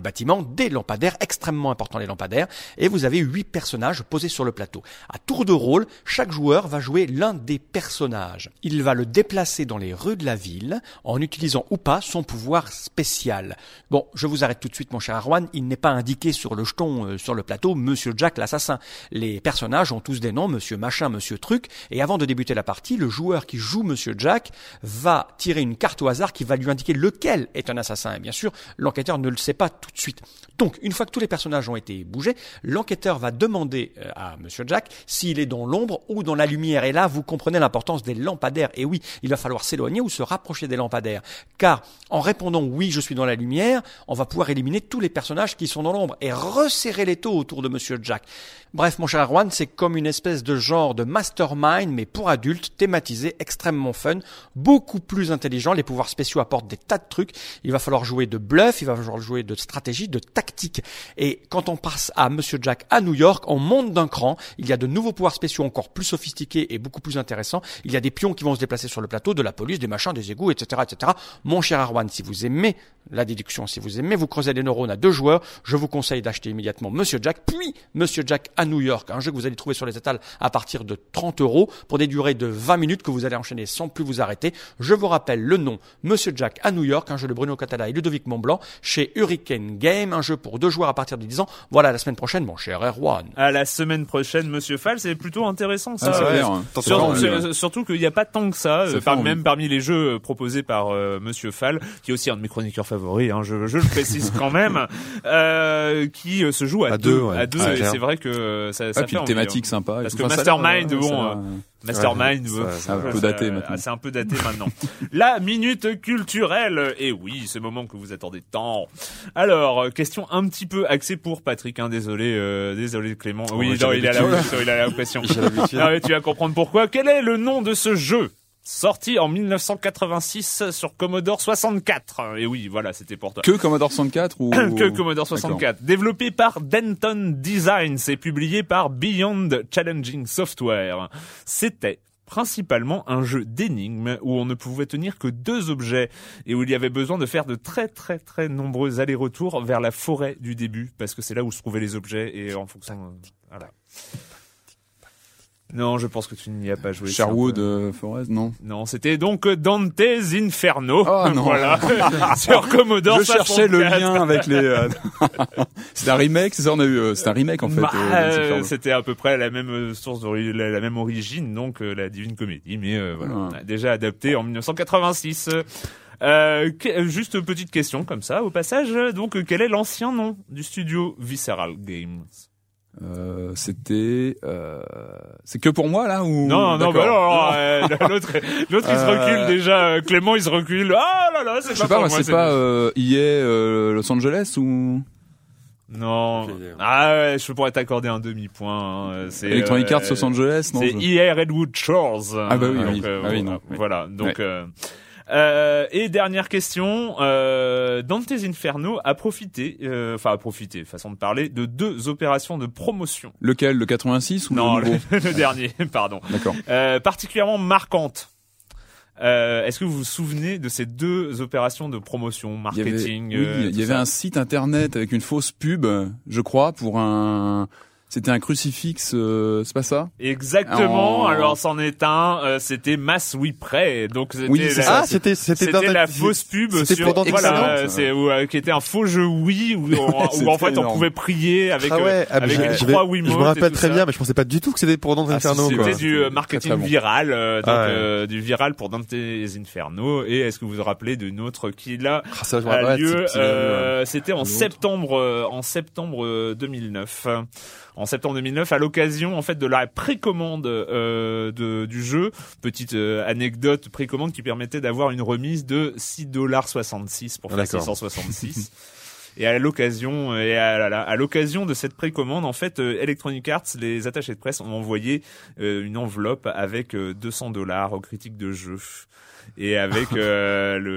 des bâtiments, des lampadaires, extrêmement importants les lampadaires, et vous avez huit personnages posés sur le plateau. À tour de rôle, chaque joueur va jouer l'un des personnages. Il va le déplacer dans les rues de la ville en utilisant ou pas son pouvoir spécial. Bon, je vous arrête tout de suite mon cher Arwan, il n'est pas indiqué sur le jeton euh, sur le plateau Monsieur Jack l'assassin. Les personnages ont tous des noms, Monsieur Machin, Monsieur Truc, et avant de débuter la partie, le joueur qui joue Monsieur Jack va tirer une carte au hasard qui va lui indiquer lequel est un assassin. Et bien sûr, l'enquêteur ne le sait pas tout de suite. Donc, une fois que tous les personnages ont été bougés, l'enquêteur va demander à Monsieur Jack s'il est dans l'ombre ou dans la lumière. Et là, vous comprenez l'importance des lampadaires. Et oui, il va falloir s'éloigner ou se rapprocher des lampadaires. Car, en répondant oui, je suis dans la lumière, on va pouvoir éliminer tous les personnages qui sont dans l'ombre et resserrer les taux autour de Monsieur Jack. Bref, mon cher Arwan, c'est comme une espèce de genre de mastermind, mais pour adultes, thématisé, extrêmement fun, beaucoup plus intelligent. Les pouvoirs spéciaux apportent des tas de trucs. Il va falloir jouer de bluff, il va falloir jouer de stratégie, de tactique. Et quand on passe à Monsieur Jack à New York, on monte d'un cran. Il y a de nouveaux pouvoirs spéciaux encore plus sophistiqués et beaucoup plus intéressants. Il y a des pions qui vont se déplacer sur le plateau, de la police, des machins, des égouts, et cetera, et cetera. Mon cher Arwan, si vous aimez la déduction, si vous aimez vous creuser les neurones à deux joueurs, je vous conseille d'acheter immédiatement Monsieur Jack, puis Monsieur Jack à New York, un jeu que vous allez trouver sur les étals à partir de trente euros pour des durées de vingt minutes que vous allez enchaîner sans plus vous arrêter. Je vous rappelle le nom, Monsieur Jack à New York, un jeu de Bruno Catala et Ludovic Montblanc chez Hurricane Game, un jeu pour deux joueurs à partir de dix ans. Voilà, la semaine prochaine, mon cher Erwan. À la semaine prochaine, Monsieur Fall, c'est plutôt intéressant ça. Ah, c'est euh, hein. sur, sur, sur, surtout qu'il n'y a pas tant que ça, euh, par, même parmi les jeux proposés par euh, Monsieur Fall, qui est aussi un de mes chroniqueurs favoris, hein, je, je le précise quand même, euh, qui euh, se joue à, à deux, deux ouais. à deux. Ah, et c'est vrai que ça, ça ouais, fait une thématique envie, hein. Sympa. Parce que Mastermind, bon. Euh, Mastermind, ouais, ça, ça, un peu daté ça, maintenant. C'est un peu daté maintenant. La minute culturelle. Et oui, ce moment que vous attendez tant. Alors, question un petit peu axée pour Patrick, hein, désolé, euh, désolé Clément. Oh, oui, non, il a la, il a l'impression. Non, mais tu vas comprendre pourquoi. Quel est le nom de ce jeu? Sorti en mille neuf cent quatre-vingt-six sur Commodore soixante-quatre. Et oui, voilà, c'était pour toi. Que Commodore soixante-quatre ou que Commodore soixante-quatre. D'accord. Développé par Denton Designs et publié par Beyond Challenging Software. C'était principalement un jeu d'énigmes où on ne pouvait tenir que deux objets et où il y avait besoin de faire de très très très nombreux allers-retours vers la forêt du début parce que c'est là où se trouvaient les objets et en fonction euh, voilà. Non, je pense que tu n'y as pas joué. Sherwood euh, Forest, non. Non, c'était donc Dante's Inferno. Oh non. Voilà. Sur Commodore je soixante-quatre. Je cherchais le lien avec les. Euh... c'est un remake, c'est ça, on a eu. Euh, c'est un remake en fait. Bah, euh, c'était à peu près la même source, la, la même origine, donc euh, la Divine Comédie, mais euh, voilà, ouais. On a déjà adapté en mille neuf cent quatre-vingt-six. Euh, que, juste petite question comme ça, au passage. Donc, quel est l'ancien nom du studio Visceral Games? Euh, c'était euh, c'est que pour moi là ou non non bah non euh, l'autre l'autre il se recule déjà Clément il se recule ah là là c'est je pas, sais pas moi, c'est, c'est pas euh, E A euh, Los Angeles ou non ah ouais, je pourrais t'accorder un demi-point hein. C'est Electronic euh, Arts Los Angeles non c'est je... E A Redwood Shores ah bah oui, donc, oui. Euh, ah, oui non, voilà oui. donc ouais. euh, Euh, et dernière question, euh, Dante's Inferno a profité, euh, enfin a profité, façon de parler, de deux opérations de promotion. Lequel, le quatre-vingt-six ou non, le nouveau le, le dernier, pardon. D'accord. Euh, particulièrement marquante. Euh, est-ce que vous vous souvenez de ces deux opérations de promotion, marketing? Il y avait, oui, euh, il y avait un site internet avec une fausse pub, je crois, pour un... C'était un crucifix, euh, c'est pas ça? Exactement. En... Alors, c'en est un. Euh, c'était Mass We Pray. Donc, c'était oui, la, ah, c'était, c'était, c'était la fausse pub sur, voilà, c'est, où, euh, qui était un faux jeu Wii où, où, où en fait, énorme. On pouvait prier avec, ah ouais, euh, avec une croix Wiimote. Je me rappelle très ça. bien, mais je pensais pas du tout que c'était pour Dante's ah, Inferno, c'était quoi. C'était du marketing très, très bon. viral, euh, donc, ah, ouais. euh, du viral pour Dante's Inferno. Et est-ce que vous vous rappelez d'une autre qui, là, ah, ça, a lieu, euh, c'était en septembre, euh, en septembre deux mille neuf. En septembre deux mille neuf, à l'occasion en fait de la précommande euh, de, du jeu, petite euh, anecdote précommande qui permettait d'avoir une remise de six dollars soixante-six pour faire six cent soixante-six. Et à l'occasion, et à, à, à l'occasion de cette précommande, en fait, euh, Electronic Arts, les attachés de presse ont envoyé euh, une enveloppe avec euh, deux cents dollars aux critiques de jeu. Et avec euh, le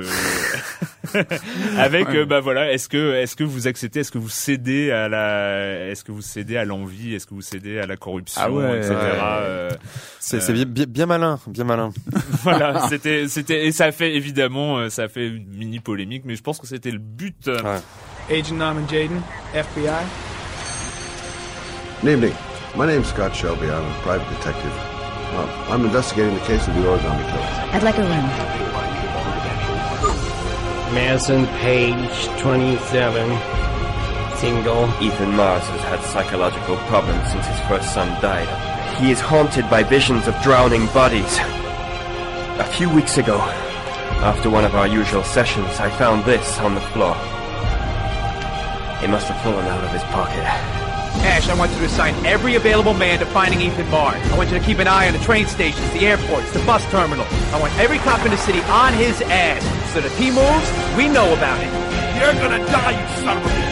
avec euh, bah voilà, est-ce que est-ce que vous acceptez, est-ce que vous cédez à la est-ce que vous cédez à l'envie, est-ce que vous cédez à la corruption, ah ouais, et cetera. Ouais. Euh, c'est, c'est bien, bien, bien malin, bien malin. Voilà, c'était c'était et ça a fait évidemment ça a fait une mini polémique, mais je pense que c'était le but. Ouais. Agent Norman Jaden, F B I. Good evening. My name's Scott Shelby. I'm a private detective. Well, I'm investigating the case of the origami killer. I'd like a room. Manson, Page, twenty-seven. Single. Ethan Mars has had psychological problems since his first son died. He is haunted by visions of drowning bodies. A few weeks ago, after one of our usual sessions, I found this on the floor. He must have fallen out of his pocket. Ash, I want you to assign every available man to finding Ethan Mars. I want you to keep an eye on the train stations, the airports, the bus terminal. I want every cop in the city on his ass, so that if he moves, we know about it. You're gonna die, you son of a bitch!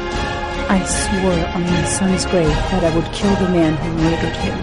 I swore on my son's grave that I would kill the man who murdered him.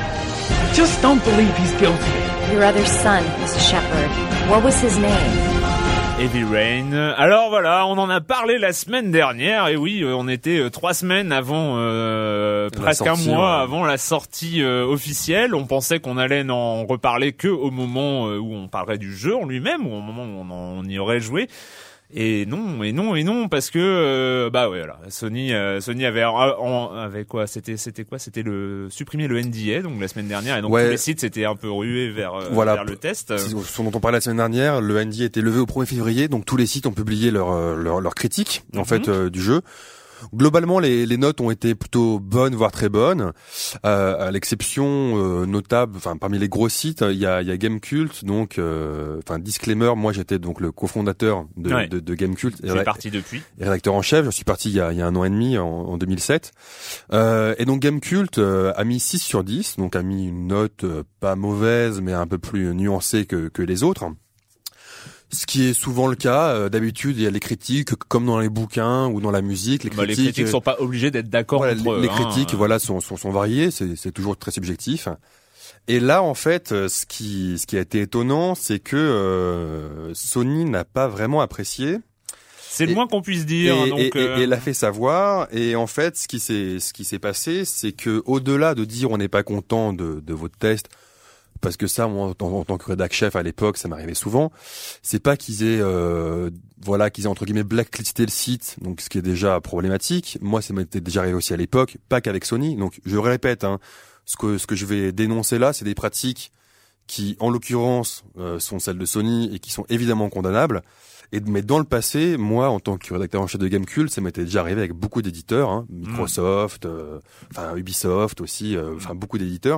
I just don't believe he's guilty. Your other son was a shepherd. What was his name? Heavy Rain. Alors voilà, on en a parlé la semaine dernière, et oui, on était trois semaines avant, euh, presque sortie, un mois ouais. avant la sortie euh, officielle. On pensait qu'on allait n'en reparler que au moment euh, où on parlerait du jeu en lui-même, ou au moment où on, en, on y aurait joué. Et non, et non, et non, parce que euh, bah ouais, voilà, Sony, euh, Sony avait, en, avait quoi, c'était, c'était quoi, c'était le supprimer le N D A donc la semaine dernière, et donc ouais. tous les sites s'étaient un peu rués vers, euh, voilà, vers le test. Ce dont on parlait la semaine dernière, le N D A a été levé au premier février, donc tous les sites ont publié leur leur, leur critique en mm-hmm. fait euh, du jeu. Globalement, les, les notes ont été plutôt bonnes, voire très bonnes, euh, à l'exception euh, notable. Enfin, parmi les gros sites, il y a, il y a Gamecult, donc, euh, enfin, disclaimer. Moi, j'étais donc le cofondateur de, ouais. de, de Gamecult. J'ai parti depuis. Et rédacteur en chef. Je suis parti il y a, il y a un an et demi, en, en deux mille sept. Euh, et donc Gamecult euh, a mis six sur dix, donc a mis une note euh, pas mauvaise, mais un peu plus nuancée que, que les autres. Ce qui est souvent le cas, euh, d'habitude il y a les critiques comme dans les bouquins ou dans la musique. Les bah, critiques, les critiques sont pas obligés d'être d'accord voilà, entre les, eux. Les hein. critiques, voilà, sont, sont, sont variées. C'est, c'est toujours très subjectif. Et là, en fait, ce qui, ce qui a été étonnant, c'est que euh, Sony n'a pas vraiment apprécié. C'est le moins qu'on puisse dire. Et, donc, et, euh... et, et l'a fait savoir. Et en fait, ce qui s'est, ce qui s'est passé, c'est que au-delà de dire on n'est pas content de, de votre test. Parce que ça, moi, en, en tant que rédac chef à l'époque, ça m'arrivait souvent. C'est pas qu'ils aient, euh, voilà, qu'ils aient entre guillemets blacklisté le site, donc ce qui est déjà problématique. Moi, ça m'était déjà arrivé aussi à l'époque, pas qu'avec Sony. Donc, je répète, hein, ce que ce que je vais dénoncer là, c'est des pratiques qui, en l'occurrence, euh, sont celles de Sony et qui sont évidemment condamnables. Et mais dans le passé, moi, en tant que rédacteur en chef de Gamecult, ça m'était déjà arrivé avec beaucoup d'éditeurs, hein, Microsoft, euh, enfin Ubisoft aussi, euh, enfin beaucoup d'éditeurs.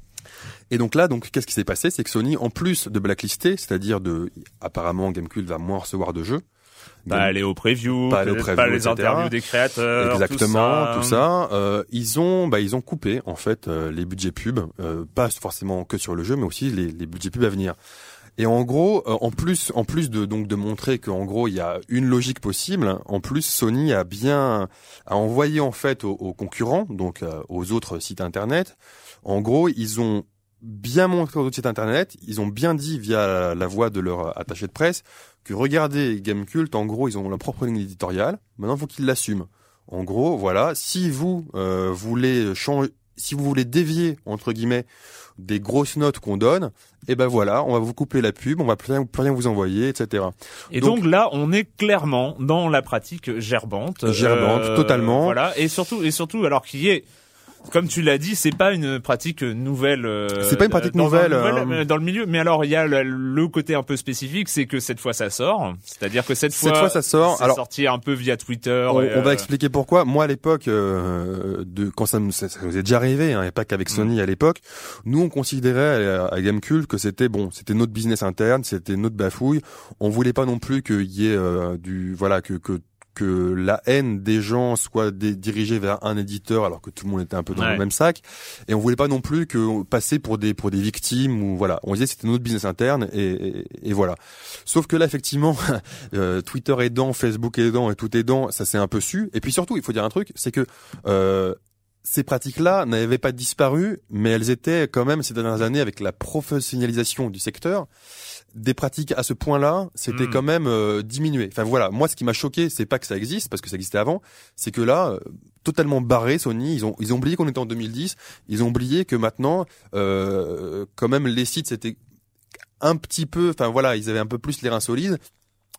Et donc là, donc qu'est-ce qui s'est passé, c'est que Sony, en plus de blacklister, c'est-à-dire de, apparemment, Gamecult va moins recevoir de jeux. Pas aller au preview, pas, aller au preview, pas les et cetera. Interviews des créateurs, exactement, tout ça. Tout ça euh, ils ont, bah ils ont coupé en fait euh, les budgets pub, euh, pas forcément que sur le jeu, mais aussi les, les budgets pub à venir. Et en gros, euh, en plus, en plus de donc de montrer qu'en gros il y a une logique possible, en plus Sony a bien a envoyé en fait aux, aux concurrents, donc euh, aux autres sites internet. En gros, ils ont bien montré aux autres sites internet, ils ont bien dit via la voix de leur attaché de presse que regardez Gamecult, en gros, ils ont leur propre ligne éditoriale. Maintenant, il faut qu'ils l'assument. En gros, voilà, si vous euh, voulez changer, si vous voulez dévier entre guillemets des grosses notes qu'on donne, et ben voilà, on va vous couper la pub, on va plus rien, plus rien vous envoyer, et cetera. Et donc, donc là, on est clairement dans la pratique gerbante, gerbante, euh, totalement. Voilà, et surtout, et surtout, alors qu'il y ait, comme tu l'as dit, c'est pas une pratique nouvelle. Euh, c'est pas une pratique dans nouvelle, nouvelle euh... dans le milieu. Mais alors, il y a le, le côté un peu spécifique, c'est que cette fois ça sort. C'est-à-dire que cette, cette fois, fois ça sort. C'est alors, sorti un peu via Twitter. On, et, on euh... va expliquer pourquoi. Moi, à l'époque, euh, de quand ça, me, ça, ça nous est déjà arrivé, hein, et pas qu'avec Sony mmh. à l'époque. Nous, on considérait à, à Gamecult que c'était bon, c'était notre business interne, c'était notre bafouille. On voulait pas non plus qu'il y ait euh, du, voilà, que que que la haine des gens soit dé- dirigée vers un éditeur alors que tout le monde était un peu dans ouais. le même sac, et on voulait pas non plus que passer pour des pour des victimes, ou voilà, on disait que c'était notre business interne, et, et, et voilà. Sauf que là effectivement euh, Twitter aidant, Facebook aidant et tout aidant, ça s'est un peu su. Et puis surtout, il faut dire un truc, c'est que euh, ces pratiques-là n'avaient pas disparu, mais elles étaient quand même ces dernières années, avec la professionnalisation du secteur, des pratiques à ce point-là, c'était mmh. quand même euh, diminué. Enfin voilà, moi ce qui m'a choqué, c'est pas que ça existe, parce que ça existait avant, c'est que là, euh, totalement barré, Sony, ils ont ils ont oublié qu'on était en deux mille dix, ils ont oublié que maintenant, euh, quand même les sites c'était un petit peu, enfin voilà, ils avaient un peu plus les reins solides.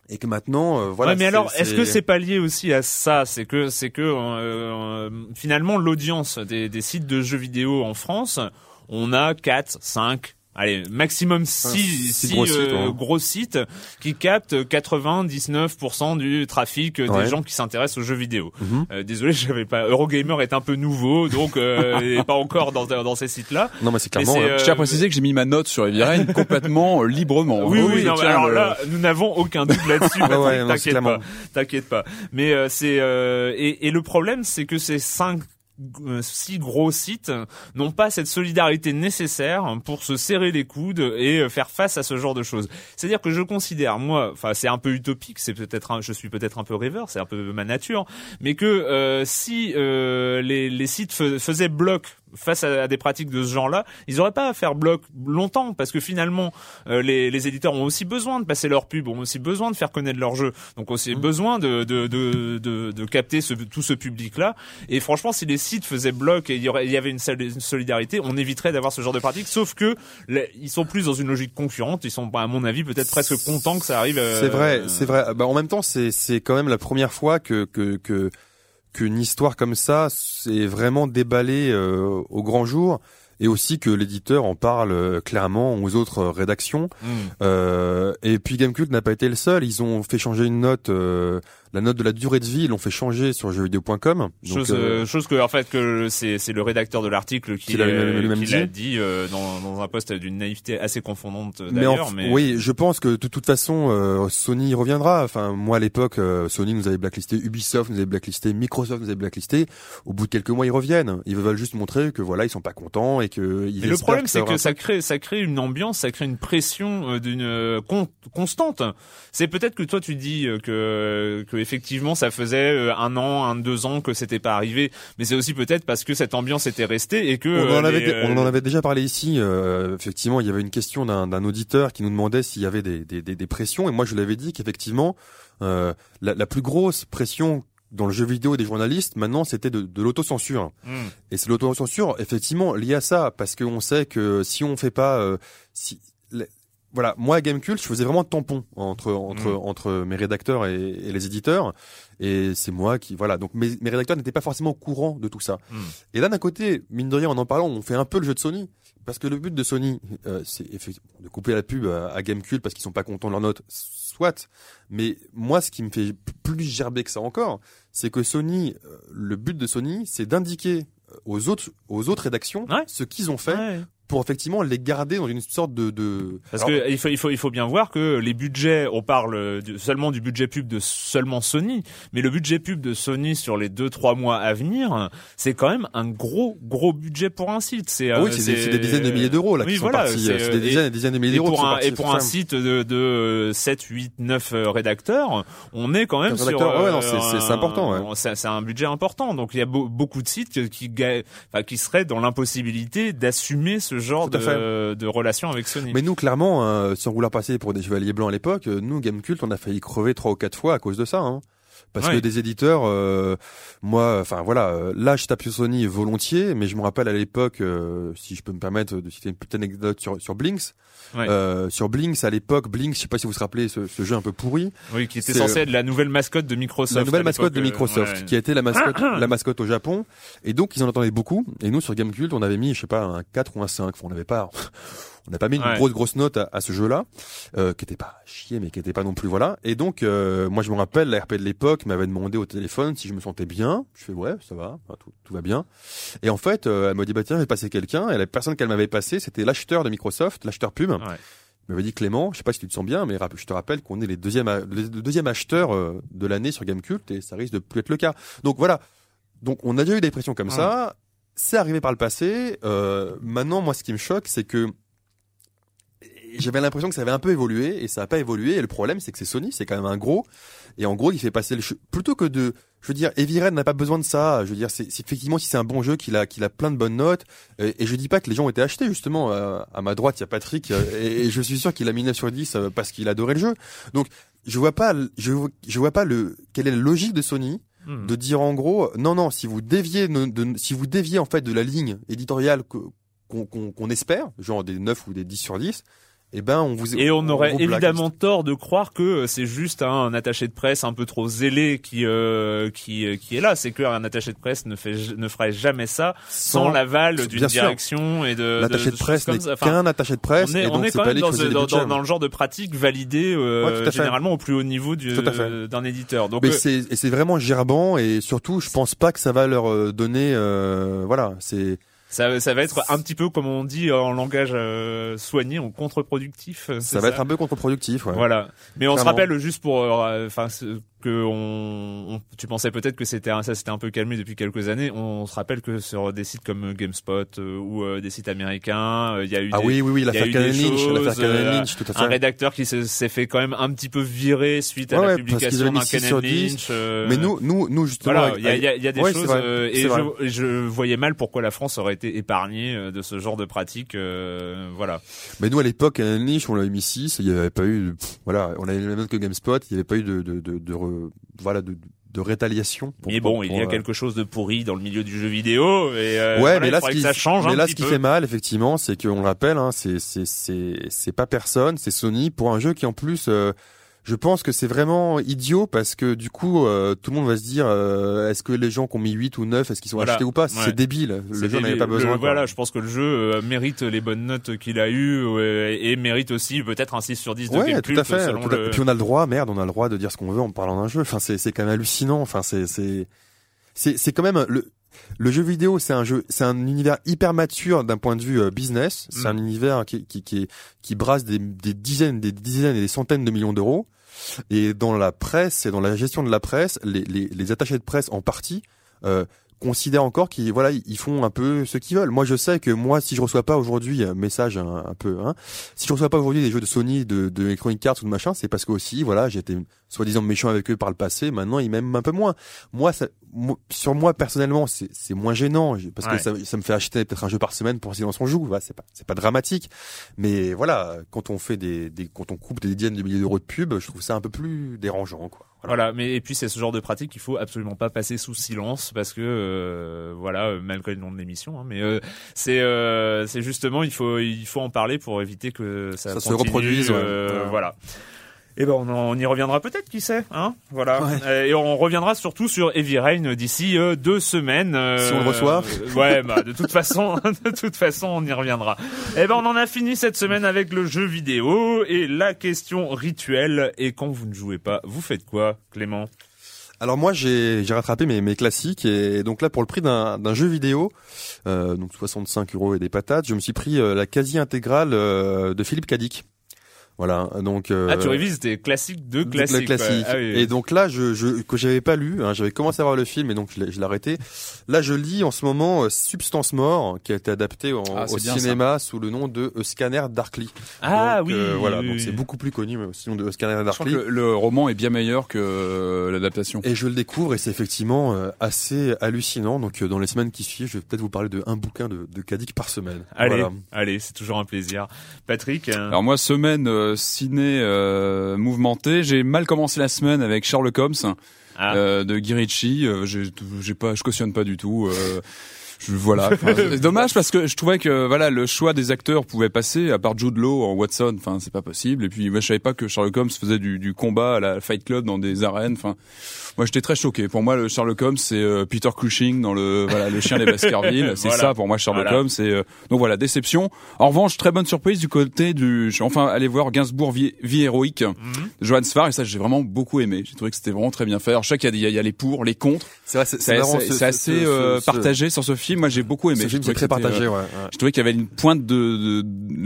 Et que maintenant, euh, voilà. Ouais, mais c'est, alors, c'est... est-ce que c'est pas lié aussi à ça? C'est que, c'est que euh, finalement, l'audience des, des sites de jeux vidéo en France, on a quatre, cinq, allez, maximum six, six gros, euh, sites, ouais. gros sites qui captent quatre-vingt-dix-neuf pour cent du trafic des ouais. gens qui s'intéressent aux jeux vidéo. Mm-hmm. Euh, désolé, j'avais pas. Eurogamer est un peu nouveau, donc euh, il est pas encore dans dans ces sites-là. Non, mais c'est clairement. Mais c'est, euh, je tiens à préciser que j'ai mis ma note sur Heavy Rain complètement euh, librement. Oui, oui. oui non, mais alors là, nous n'avons aucun doute là-dessus. ouais, ouais, t'inquiète non, pas, t'inquiète pas. Mais euh, c'est euh, et, et le problème, c'est que ces cinq six gros sites n'ont pas cette solidarité nécessaire pour se serrer les coudes et faire face à ce genre de choses. C'est-à-dire que je considère, moi, enfin c'est un peu utopique, c'est peut-être, un, je suis peut-être un peu rêveur, c'est un peu ma nature, mais que euh, si euh, les, les sites f- faisaient bloc face à, à des pratiques de ce genre-là, ils n'auraient pas à faire bloc longtemps, parce que finalement, euh, les, les éditeurs ont aussi besoin de passer leur pub, ont aussi besoin de faire connaître leur jeu, donc aussi mmh. besoin de de, de de de capter ce, tout ce public-là. Et franchement, si les sites faisaient bloc et il y aurait, il y avait une, une solidarité, on éviterait d'avoir ce genre de pratiques. Sauf que les, ils sont plus dans une logique concurrente. Ils sont, à mon avis, peut-être presque contents que ça arrive. Euh, c'est vrai, c'est vrai. Bah, en même temps, c'est c'est quand même la première fois que que que qu'une histoire comme ça c'est vraiment déballée euh, au grand jour, et aussi que l'éditeur en parle euh, clairement aux autres euh, rédactions. Mmh. Euh, et puis Gamecult n'a pas été le seul. Ils ont fait changer une note, euh, la note de la durée de vie, ils l'ont fait changer sur jeux vidéo point com. Chose, euh, chose que en fait que c'est c'est le rédacteur de l'article qui, qui l'a, euh, qui dit. l'a dit euh, dans, dans un post d'une naïveté assez confondante d'ailleurs. Mais, en, mais... oui, je pense que de toute façon euh, Sony y reviendra. Enfin moi à l'époque euh, Sony nous avait blacklisté, Ubisoft nous avait blacklisté, Microsoft nous avait blacklisté. Au bout de quelques mois ils reviennent. Ils veulent juste montrer que voilà ils sont pas contents et que ils. Mais le problème que c'est que ça ça crée ça crée une ambiance, ça crée une pression euh, d'une euh, con- constante. C'est peut-être que toi tu dis euh, que que effectivement ça faisait un an, un deux ans que c'était pas arrivé, mais c'est aussi peut-être parce que cette ambiance était restée et que on en avait, les, on en avait déjà parlé ici. Euh, effectivement, il y avait une question d'un, d'un auditeur qui nous demandait s'il y avait des, des, des, des pressions, et moi je lui avais dit qu'effectivement euh, la, la plus grosse pression dans le jeu vidéo des journalistes maintenant c'était de, de l'autocensure. Mmh. Et c'est l'autocensure effectivement liée à ça, parce qu'on sait que si on fait pas, euh, si les, voilà, moi à Gamecult, je faisais vraiment tampon entre entre mmh. entre mes rédacteurs et, et les éditeurs, et c'est moi qui voilà. Donc mes, mes rédacteurs n'étaient pas forcément au courant de tout ça. Mmh. Et là d'un côté, mine de rien, en en parlant, on fait un peu le jeu de Sony, parce que le but de Sony, euh, c'est effectivement de couper la pub à, à Gamecult parce qu'ils sont pas contents de leur note, soit. Mais moi, ce qui me fait plus gerber que ça encore, c'est que Sony, euh, le but de Sony, c'est d'indiquer aux autres aux autres rédactions ouais. ce qu'ils ont fait. Ouais. Pour effectivement les garder dans une sorte de, de... Parce Alors... que il faut il faut il faut bien voir que les budgets, on parle de, seulement du budget pub de seulement Sony, mais le budget pub de Sony sur les deux trois mois à venir, c'est quand même un gros gros budget pour un site. C'est ah oui, c'est, c'est... Des, c'est des dizaines de milliers d'euros là oui, qui voilà, sont partis. C'est, c'est des dizaines et des dizaines de milliers d'euros. Et pour un, et pour un site de, de sept, huit, neuf rédacteurs, on est quand même sur. Ouais, non, c'est, c'est, c'est important. Ouais. C'est, c'est un budget important. Donc il y a be- beaucoup de sites qui, enfin, qui seraient dans l'impossibilité d'assumer ce genre de de relations avec Sony. Mais nous, clairement, euh, sans vouloir passer pour des chevaliers blancs à l'époque, euh, nous, Gamecult, on a failli crever trois ou quatre fois à cause de ça, hein. Parce ouais. que des éditeurs, euh, moi, enfin voilà, euh, là je tape sur Sony volontiers, mais je me rappelle à l'époque, euh, si je peux me permettre de citer une petite anecdote sur, sur Blinx, ouais. euh, sur Blinx à l'époque, Blinx, je sais pas si vous vous rappelez ce, ce jeu un peu pourri. Oui, qui était c'est, censé être la nouvelle mascotte de Microsoft. La nouvelle mascotte de Microsoft, euh, ouais. qui a été la mascotte, la mascotte au Japon, et donc ils en entendaient beaucoup. Et nous sur Gamecult, on avait mis, je sais pas, un quatre ou un cinq, on n'avait pas. On n'a pas mis une ouais. grosse grosse note à, à ce jeu-là, euh, qui était pas chier, mais qui était pas non plus voilà. Et donc, euh, moi je me rappelle, la R P de l'époque m'avait demandé au téléphone si je me sentais bien. Je fais ouais, ça va, tout, tout va bien. Et en fait, euh, elle m'a dit bah tiens, je vais passer quelqu'un. Et la personne qu'elle m'avait passé, c'était l'acheteur de Microsoft, l'acheteur pub. Ouais. Il m'avait dit Clément, je sais pas si tu te sens bien, mais je te rappelle qu'on est les deuxièmes, les deuxième acheteurs de l'année sur Gamecult, et ça risque de plus être le cas. Donc voilà. Donc on a déjà eu des pressions comme ouais. ça. C'est arrivé par le passé. Euh, maintenant, moi, ce qui me choque, c'est que j'avais l'impression que ça avait un peu évolué, et ça n'a pas évolué. Et le problème, c'est que c'est Sony, c'est quand même un gros. Et en gros, il fait passer le ch- plutôt que de, je veux dire, Heavy Rain n'a pas besoin de ça. Je veux dire, c'est, c'est effectivement si c'est un bon jeu, qu'il a, qu'il a plein de bonnes notes. Et, et je dis pas que les gens ont été achetés justement. À, à ma droite, il y a Patrick, et, et je suis sûr qu'il a mis neuf sur dix parce qu'il adorait le jeu. Donc, je vois pas, je, je vois pas le, quelle est la logique de Sony mmh. de dire en gros, non, non, si vous déviez, de, de, si vous déviez en fait de la ligne éditoriale que, qu'on, qu'on, qu'on espère, genre des neuf ou des dix sur dix. eh ben on vous et on aurait on évidemment tort de croire que c'est juste un attaché de presse un peu trop zélé qui euh, qui qui est là. C'est qu'un attaché de presse ne fait ne ferait jamais ça sans, sans l'aval d'une direction et de l'attaché de, de presse n'est enfin, qu'un attaché de presse. On est, et donc on est c'est quand pas même dans, les dans, dans, dans le genre de pratique validée euh, ouais, généralement au plus haut niveau du, d'un éditeur. Donc mais euh, c'est et c'est vraiment gerbant et surtout je pense pas que ça va leur donner euh, voilà c'est Ça, ça va être un petit peu, comme on dit en langage euh, soigné, ou contre-productif. Ça, ça va être un peu contre-productif, ouais. Voilà. Mais on Clairement. se rappelle juste pour, enfin, euh, que on, on, tu pensais peut-être que c'était ça s'était un peu calmé depuis quelques années. On se rappelle que sur des sites comme GameSpot euh, ou euh, des sites américains, il euh, y a eu ah des, oui oui oui l'affaire Cannon Lynch, l'affaire Cannon Lynch, tout à fait. Un rédacteur qui s'est, s'est fait quand même un petit peu virer suite à ouais, la ouais, publication d'un Cannon Lynch. Euh... Mais nous nous nous justement, voilà, il y a, y a, y a des ouais, choses euh, et je, je voyais mal pourquoi la France aurait été épargnée de ce genre de pratique, euh, voilà. Mais nous à l'époque, Cannon Lynch, on l'a mis six, il y avait pas eu, pff, voilà, on avait le même que GameSpot, il y avait pas eu de, de, de, de re, voilà, de, de rétaliation. Pour, mais bon, pour, il y a euh... quelque chose de pourri dans le milieu du jeu vidéo, et euh, ouais, voilà, mais là, il faudrait ce qui, que ça change mais un là, petit ce qui peu. fait mal, effectivement, c'est qu'on le rappelle, hein, c'est, c'est, c'est, c'est pas personne, c'est Sony pour un jeu qui en plus, euh, je pense que c'est vraiment idiot parce que du coup euh, tout le monde va se dire euh, est-ce que les gens qui ont mis huit ou neuf est-ce qu'ils sont voilà. achetés ou pas, ouais. C'est débile, le c'est jeu débile. n'avait pas besoin. Le, voilà, je pense que le jeu euh, mérite les bonnes notes qu'il a eues euh, et mérite aussi peut-être un six sur dix de ouais, Gamecube. Tout à fait. Selon tout à... le... Et puis on a le droit, merde, on a le droit de dire ce qu'on veut en parlant d'un jeu. Enfin c'est c'est quand même hallucinant. Enfin c'est c'est c'est c'est quand même le le jeu vidéo, c'est un jeu, c'est un univers hyper mature d'un point de vue euh, business. C'est mm. un univers qui qui qui qui brasse des des dizaines, des dizaines et des centaines de millions d'euros. Et dans la presse et dans la gestion de la presse, les, les, les attachés de presse en partie euh, considèrent encore qu'ils voilà ils font un peu ce qu'ils veulent. Moi je sais que moi si je reçois pas aujourd'hui un message un, un peu hein, si je reçois pas aujourd'hui des jeux de Sony, de, de Electronic Arts ou de machin, c'est parce que aussi voilà j'ai été soi-disant méchant avec eux par le passé. Maintenant ils m'aiment un peu moins. Moi ça moi, sur moi personnellement c'est c'est moins gênant parce ouais. que ça, ça me fait acheter peut-être un jeu par semaine pour Silence on joue. Voilà, c'est pas c'est pas dramatique. Mais voilà quand on fait des, des quand on coupe des dizaines de milliers d'euros de pub, je trouve ça un peu plus dérangeant quoi. Voilà. voilà, mais et puis c'est ce genre de pratique qu'il faut absolument pas passer sous silence parce que euh, voilà, malgré le nom de l'émission, hein, mais euh, c'est euh, c'est justement il faut il faut en parler pour éviter que ça, ça continue, se reproduise. Euh, ouais. Voilà. Et ben on, en, on y reviendra peut-être, qui sait, hein, voilà. Ouais. Et on reviendra surtout sur Heavy Rain d'ici euh, deux semaines. Euh, si on le reçoit. Euh, ouais, bah de toute façon, de toute façon, on y reviendra. Et ben on en a fini cette semaine avec le jeu vidéo et la question rituelle. Et quand vous ne jouez pas, vous faites quoi, Clément ? Alors moi j'ai j'ai rattrapé mes mes classiques et donc là pour le prix d'un d'un jeu vidéo euh, donc soixante-cinq euros et des patates, je me suis pris euh, la quasi intégrale euh, de Philippe Cadic. Voilà, donc euh, ah tu révises des classiques de classiques. classique. Ah, oui, oui. Et donc là, je, je que j'avais pas lu, hein, j'avais commencé à voir le film et donc je l'ai, je l'ai arrêté. Là, je lis en ce moment euh, Substance Mort, qui a été adapté en, ah, au cinéma ça. Sous le nom de A Scanner Darkly. Ah donc, oui. Euh, voilà, oui, donc oui. c'est beaucoup plus connu, mais au nom de A Scanner Darkly. Je crois que le, le roman est bien meilleur que euh, l'adaptation. Et je le découvre et c'est effectivement euh, assez hallucinant. Donc euh, dans les semaines qui suivent, je vais peut-être vous parler de un bouquin de, de Cadic par semaine. Allez, voilà. allez, c'est toujours un plaisir. Patrick. Hein. Alors moi, semaine euh, ciné. Euh, mouvementé. J'ai mal commencé la semaine avec Sherlock Holmes ah. euh, de Guy Ritchie. Euh, j'ai, j'ai pas, je cautionne pas du tout. Euh, je, voilà. Enfin, c'est dommage parce que je trouvais que voilà le choix des acteurs pouvait passer. À part Jude Law en Watson, enfin c'est pas possible. Et puis moi je savais pas que Sherlock Holmes faisait du, du combat à la Fight Club dans des arènes. Enfin moi j'étais très choqué. Pour moi le Sherlock Holmes c'est euh, Peter Cushing dans le voilà le chien des Baskerville. C'est voilà. Ça pour moi Sherlock voilà. Holmes. C'est euh, donc voilà déception. En revanche très bonne surprise du côté du. Je suis enfin allé voir Gainsbourg vie, vie héroïque mm-hmm. de Johann Sfar et ça j'ai vraiment beaucoup aimé. J'ai trouvé que c'était vraiment très bien fait. Alors je sais qu'il y a, il y a les pour, les contre. C'est vrai, c'est, c'est, c'est, c'est, ce, c'est assez ce, euh, ce, partagé sur ce film. Moi j'ai beaucoup aimé. Ce film c'est très partagé. Euh, ouais, ouais. Je trouvais qu'il y avait une pointe de, de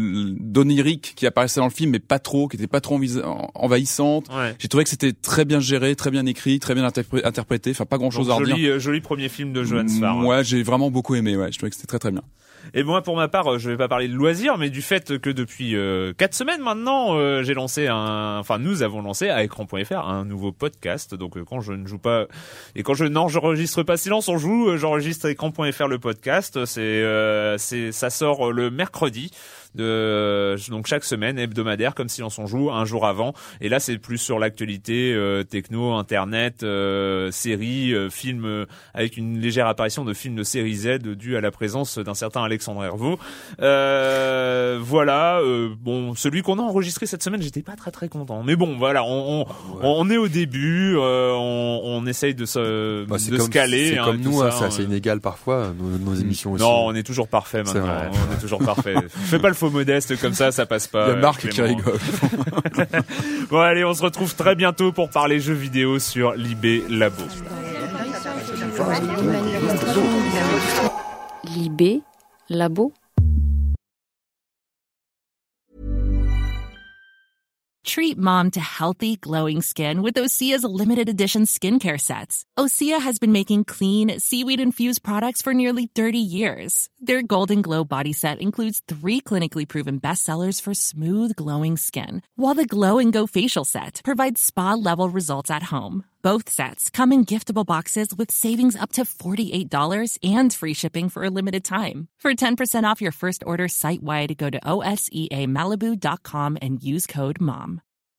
d'onirique qui apparaissait dans le film, mais pas trop, qui était pas trop envis- envahissante. Ouais. J'ai trouvé que c'était très bien géré, très bien écrit, très bien interpré- interprété. Enfin, pas grand chose à redire. Joli, euh, joli premier film de Johann Sfar. Moi, ouais, j'ai vraiment beaucoup aimé. Ouais, je trouvais que c'était très très bien. Et moi, pour ma part, je vais pas parler de loisirs, mais du fait que depuis euh, quatre semaines maintenant, euh, j'ai lancé un, enfin nous avons lancé à écran point f r un nouveau podcast. Donc euh, quand je ne joue pas et quand je n'enregistre pas Silence on joue, euh, j'enregistre à écran point f r le podcast. C'est, euh, c'est, ça sort le mercredi. de donc chaque semaine hebdomadaire comme Silence on joue un jour avant. Et là c'est plus sur l'actualité euh, techno, internet, euh, séries, euh, films euh, avec une légère apparition de films de série Z dû à la présence d'un certain Alexandre Herveau. Euh, voilà. Euh, bon, celui qu'on a enregistré cette semaine, j'étais pas très très content. Mais bon, voilà, on on, ouais. on est au début, euh, on, on essaye de se bah, de comme, se caler. C'est hein, comme nous, ça, hein, c'est assez inégal parfois nos, nos émissions aussi. Non, on est toujours parfait maintenant. On est toujours parfait. Fais pas le faux modeste comme ça, ça passe pas. Il y a Marc qui rigole. Bon allez, on se retrouve très bientôt pour parler jeux vidéo sur Libé Labo. Libé Labo. Treat mom to healthy, glowing skin with Osea's limited edition skincare sets. Osea has been making clean, seaweed-infused products for nearly thirty years. Their Golden Glow body set includes three clinically proven bestsellers for smooth, glowing skin, while the Glow and Go facial set provides spa-level results at home. Both sets come in giftable boxes with savings up to forty-eight dollars and free shipping for a limited time. For ten percent off your first order site-wide, go to O S E A Malibu dot com and use code MOM.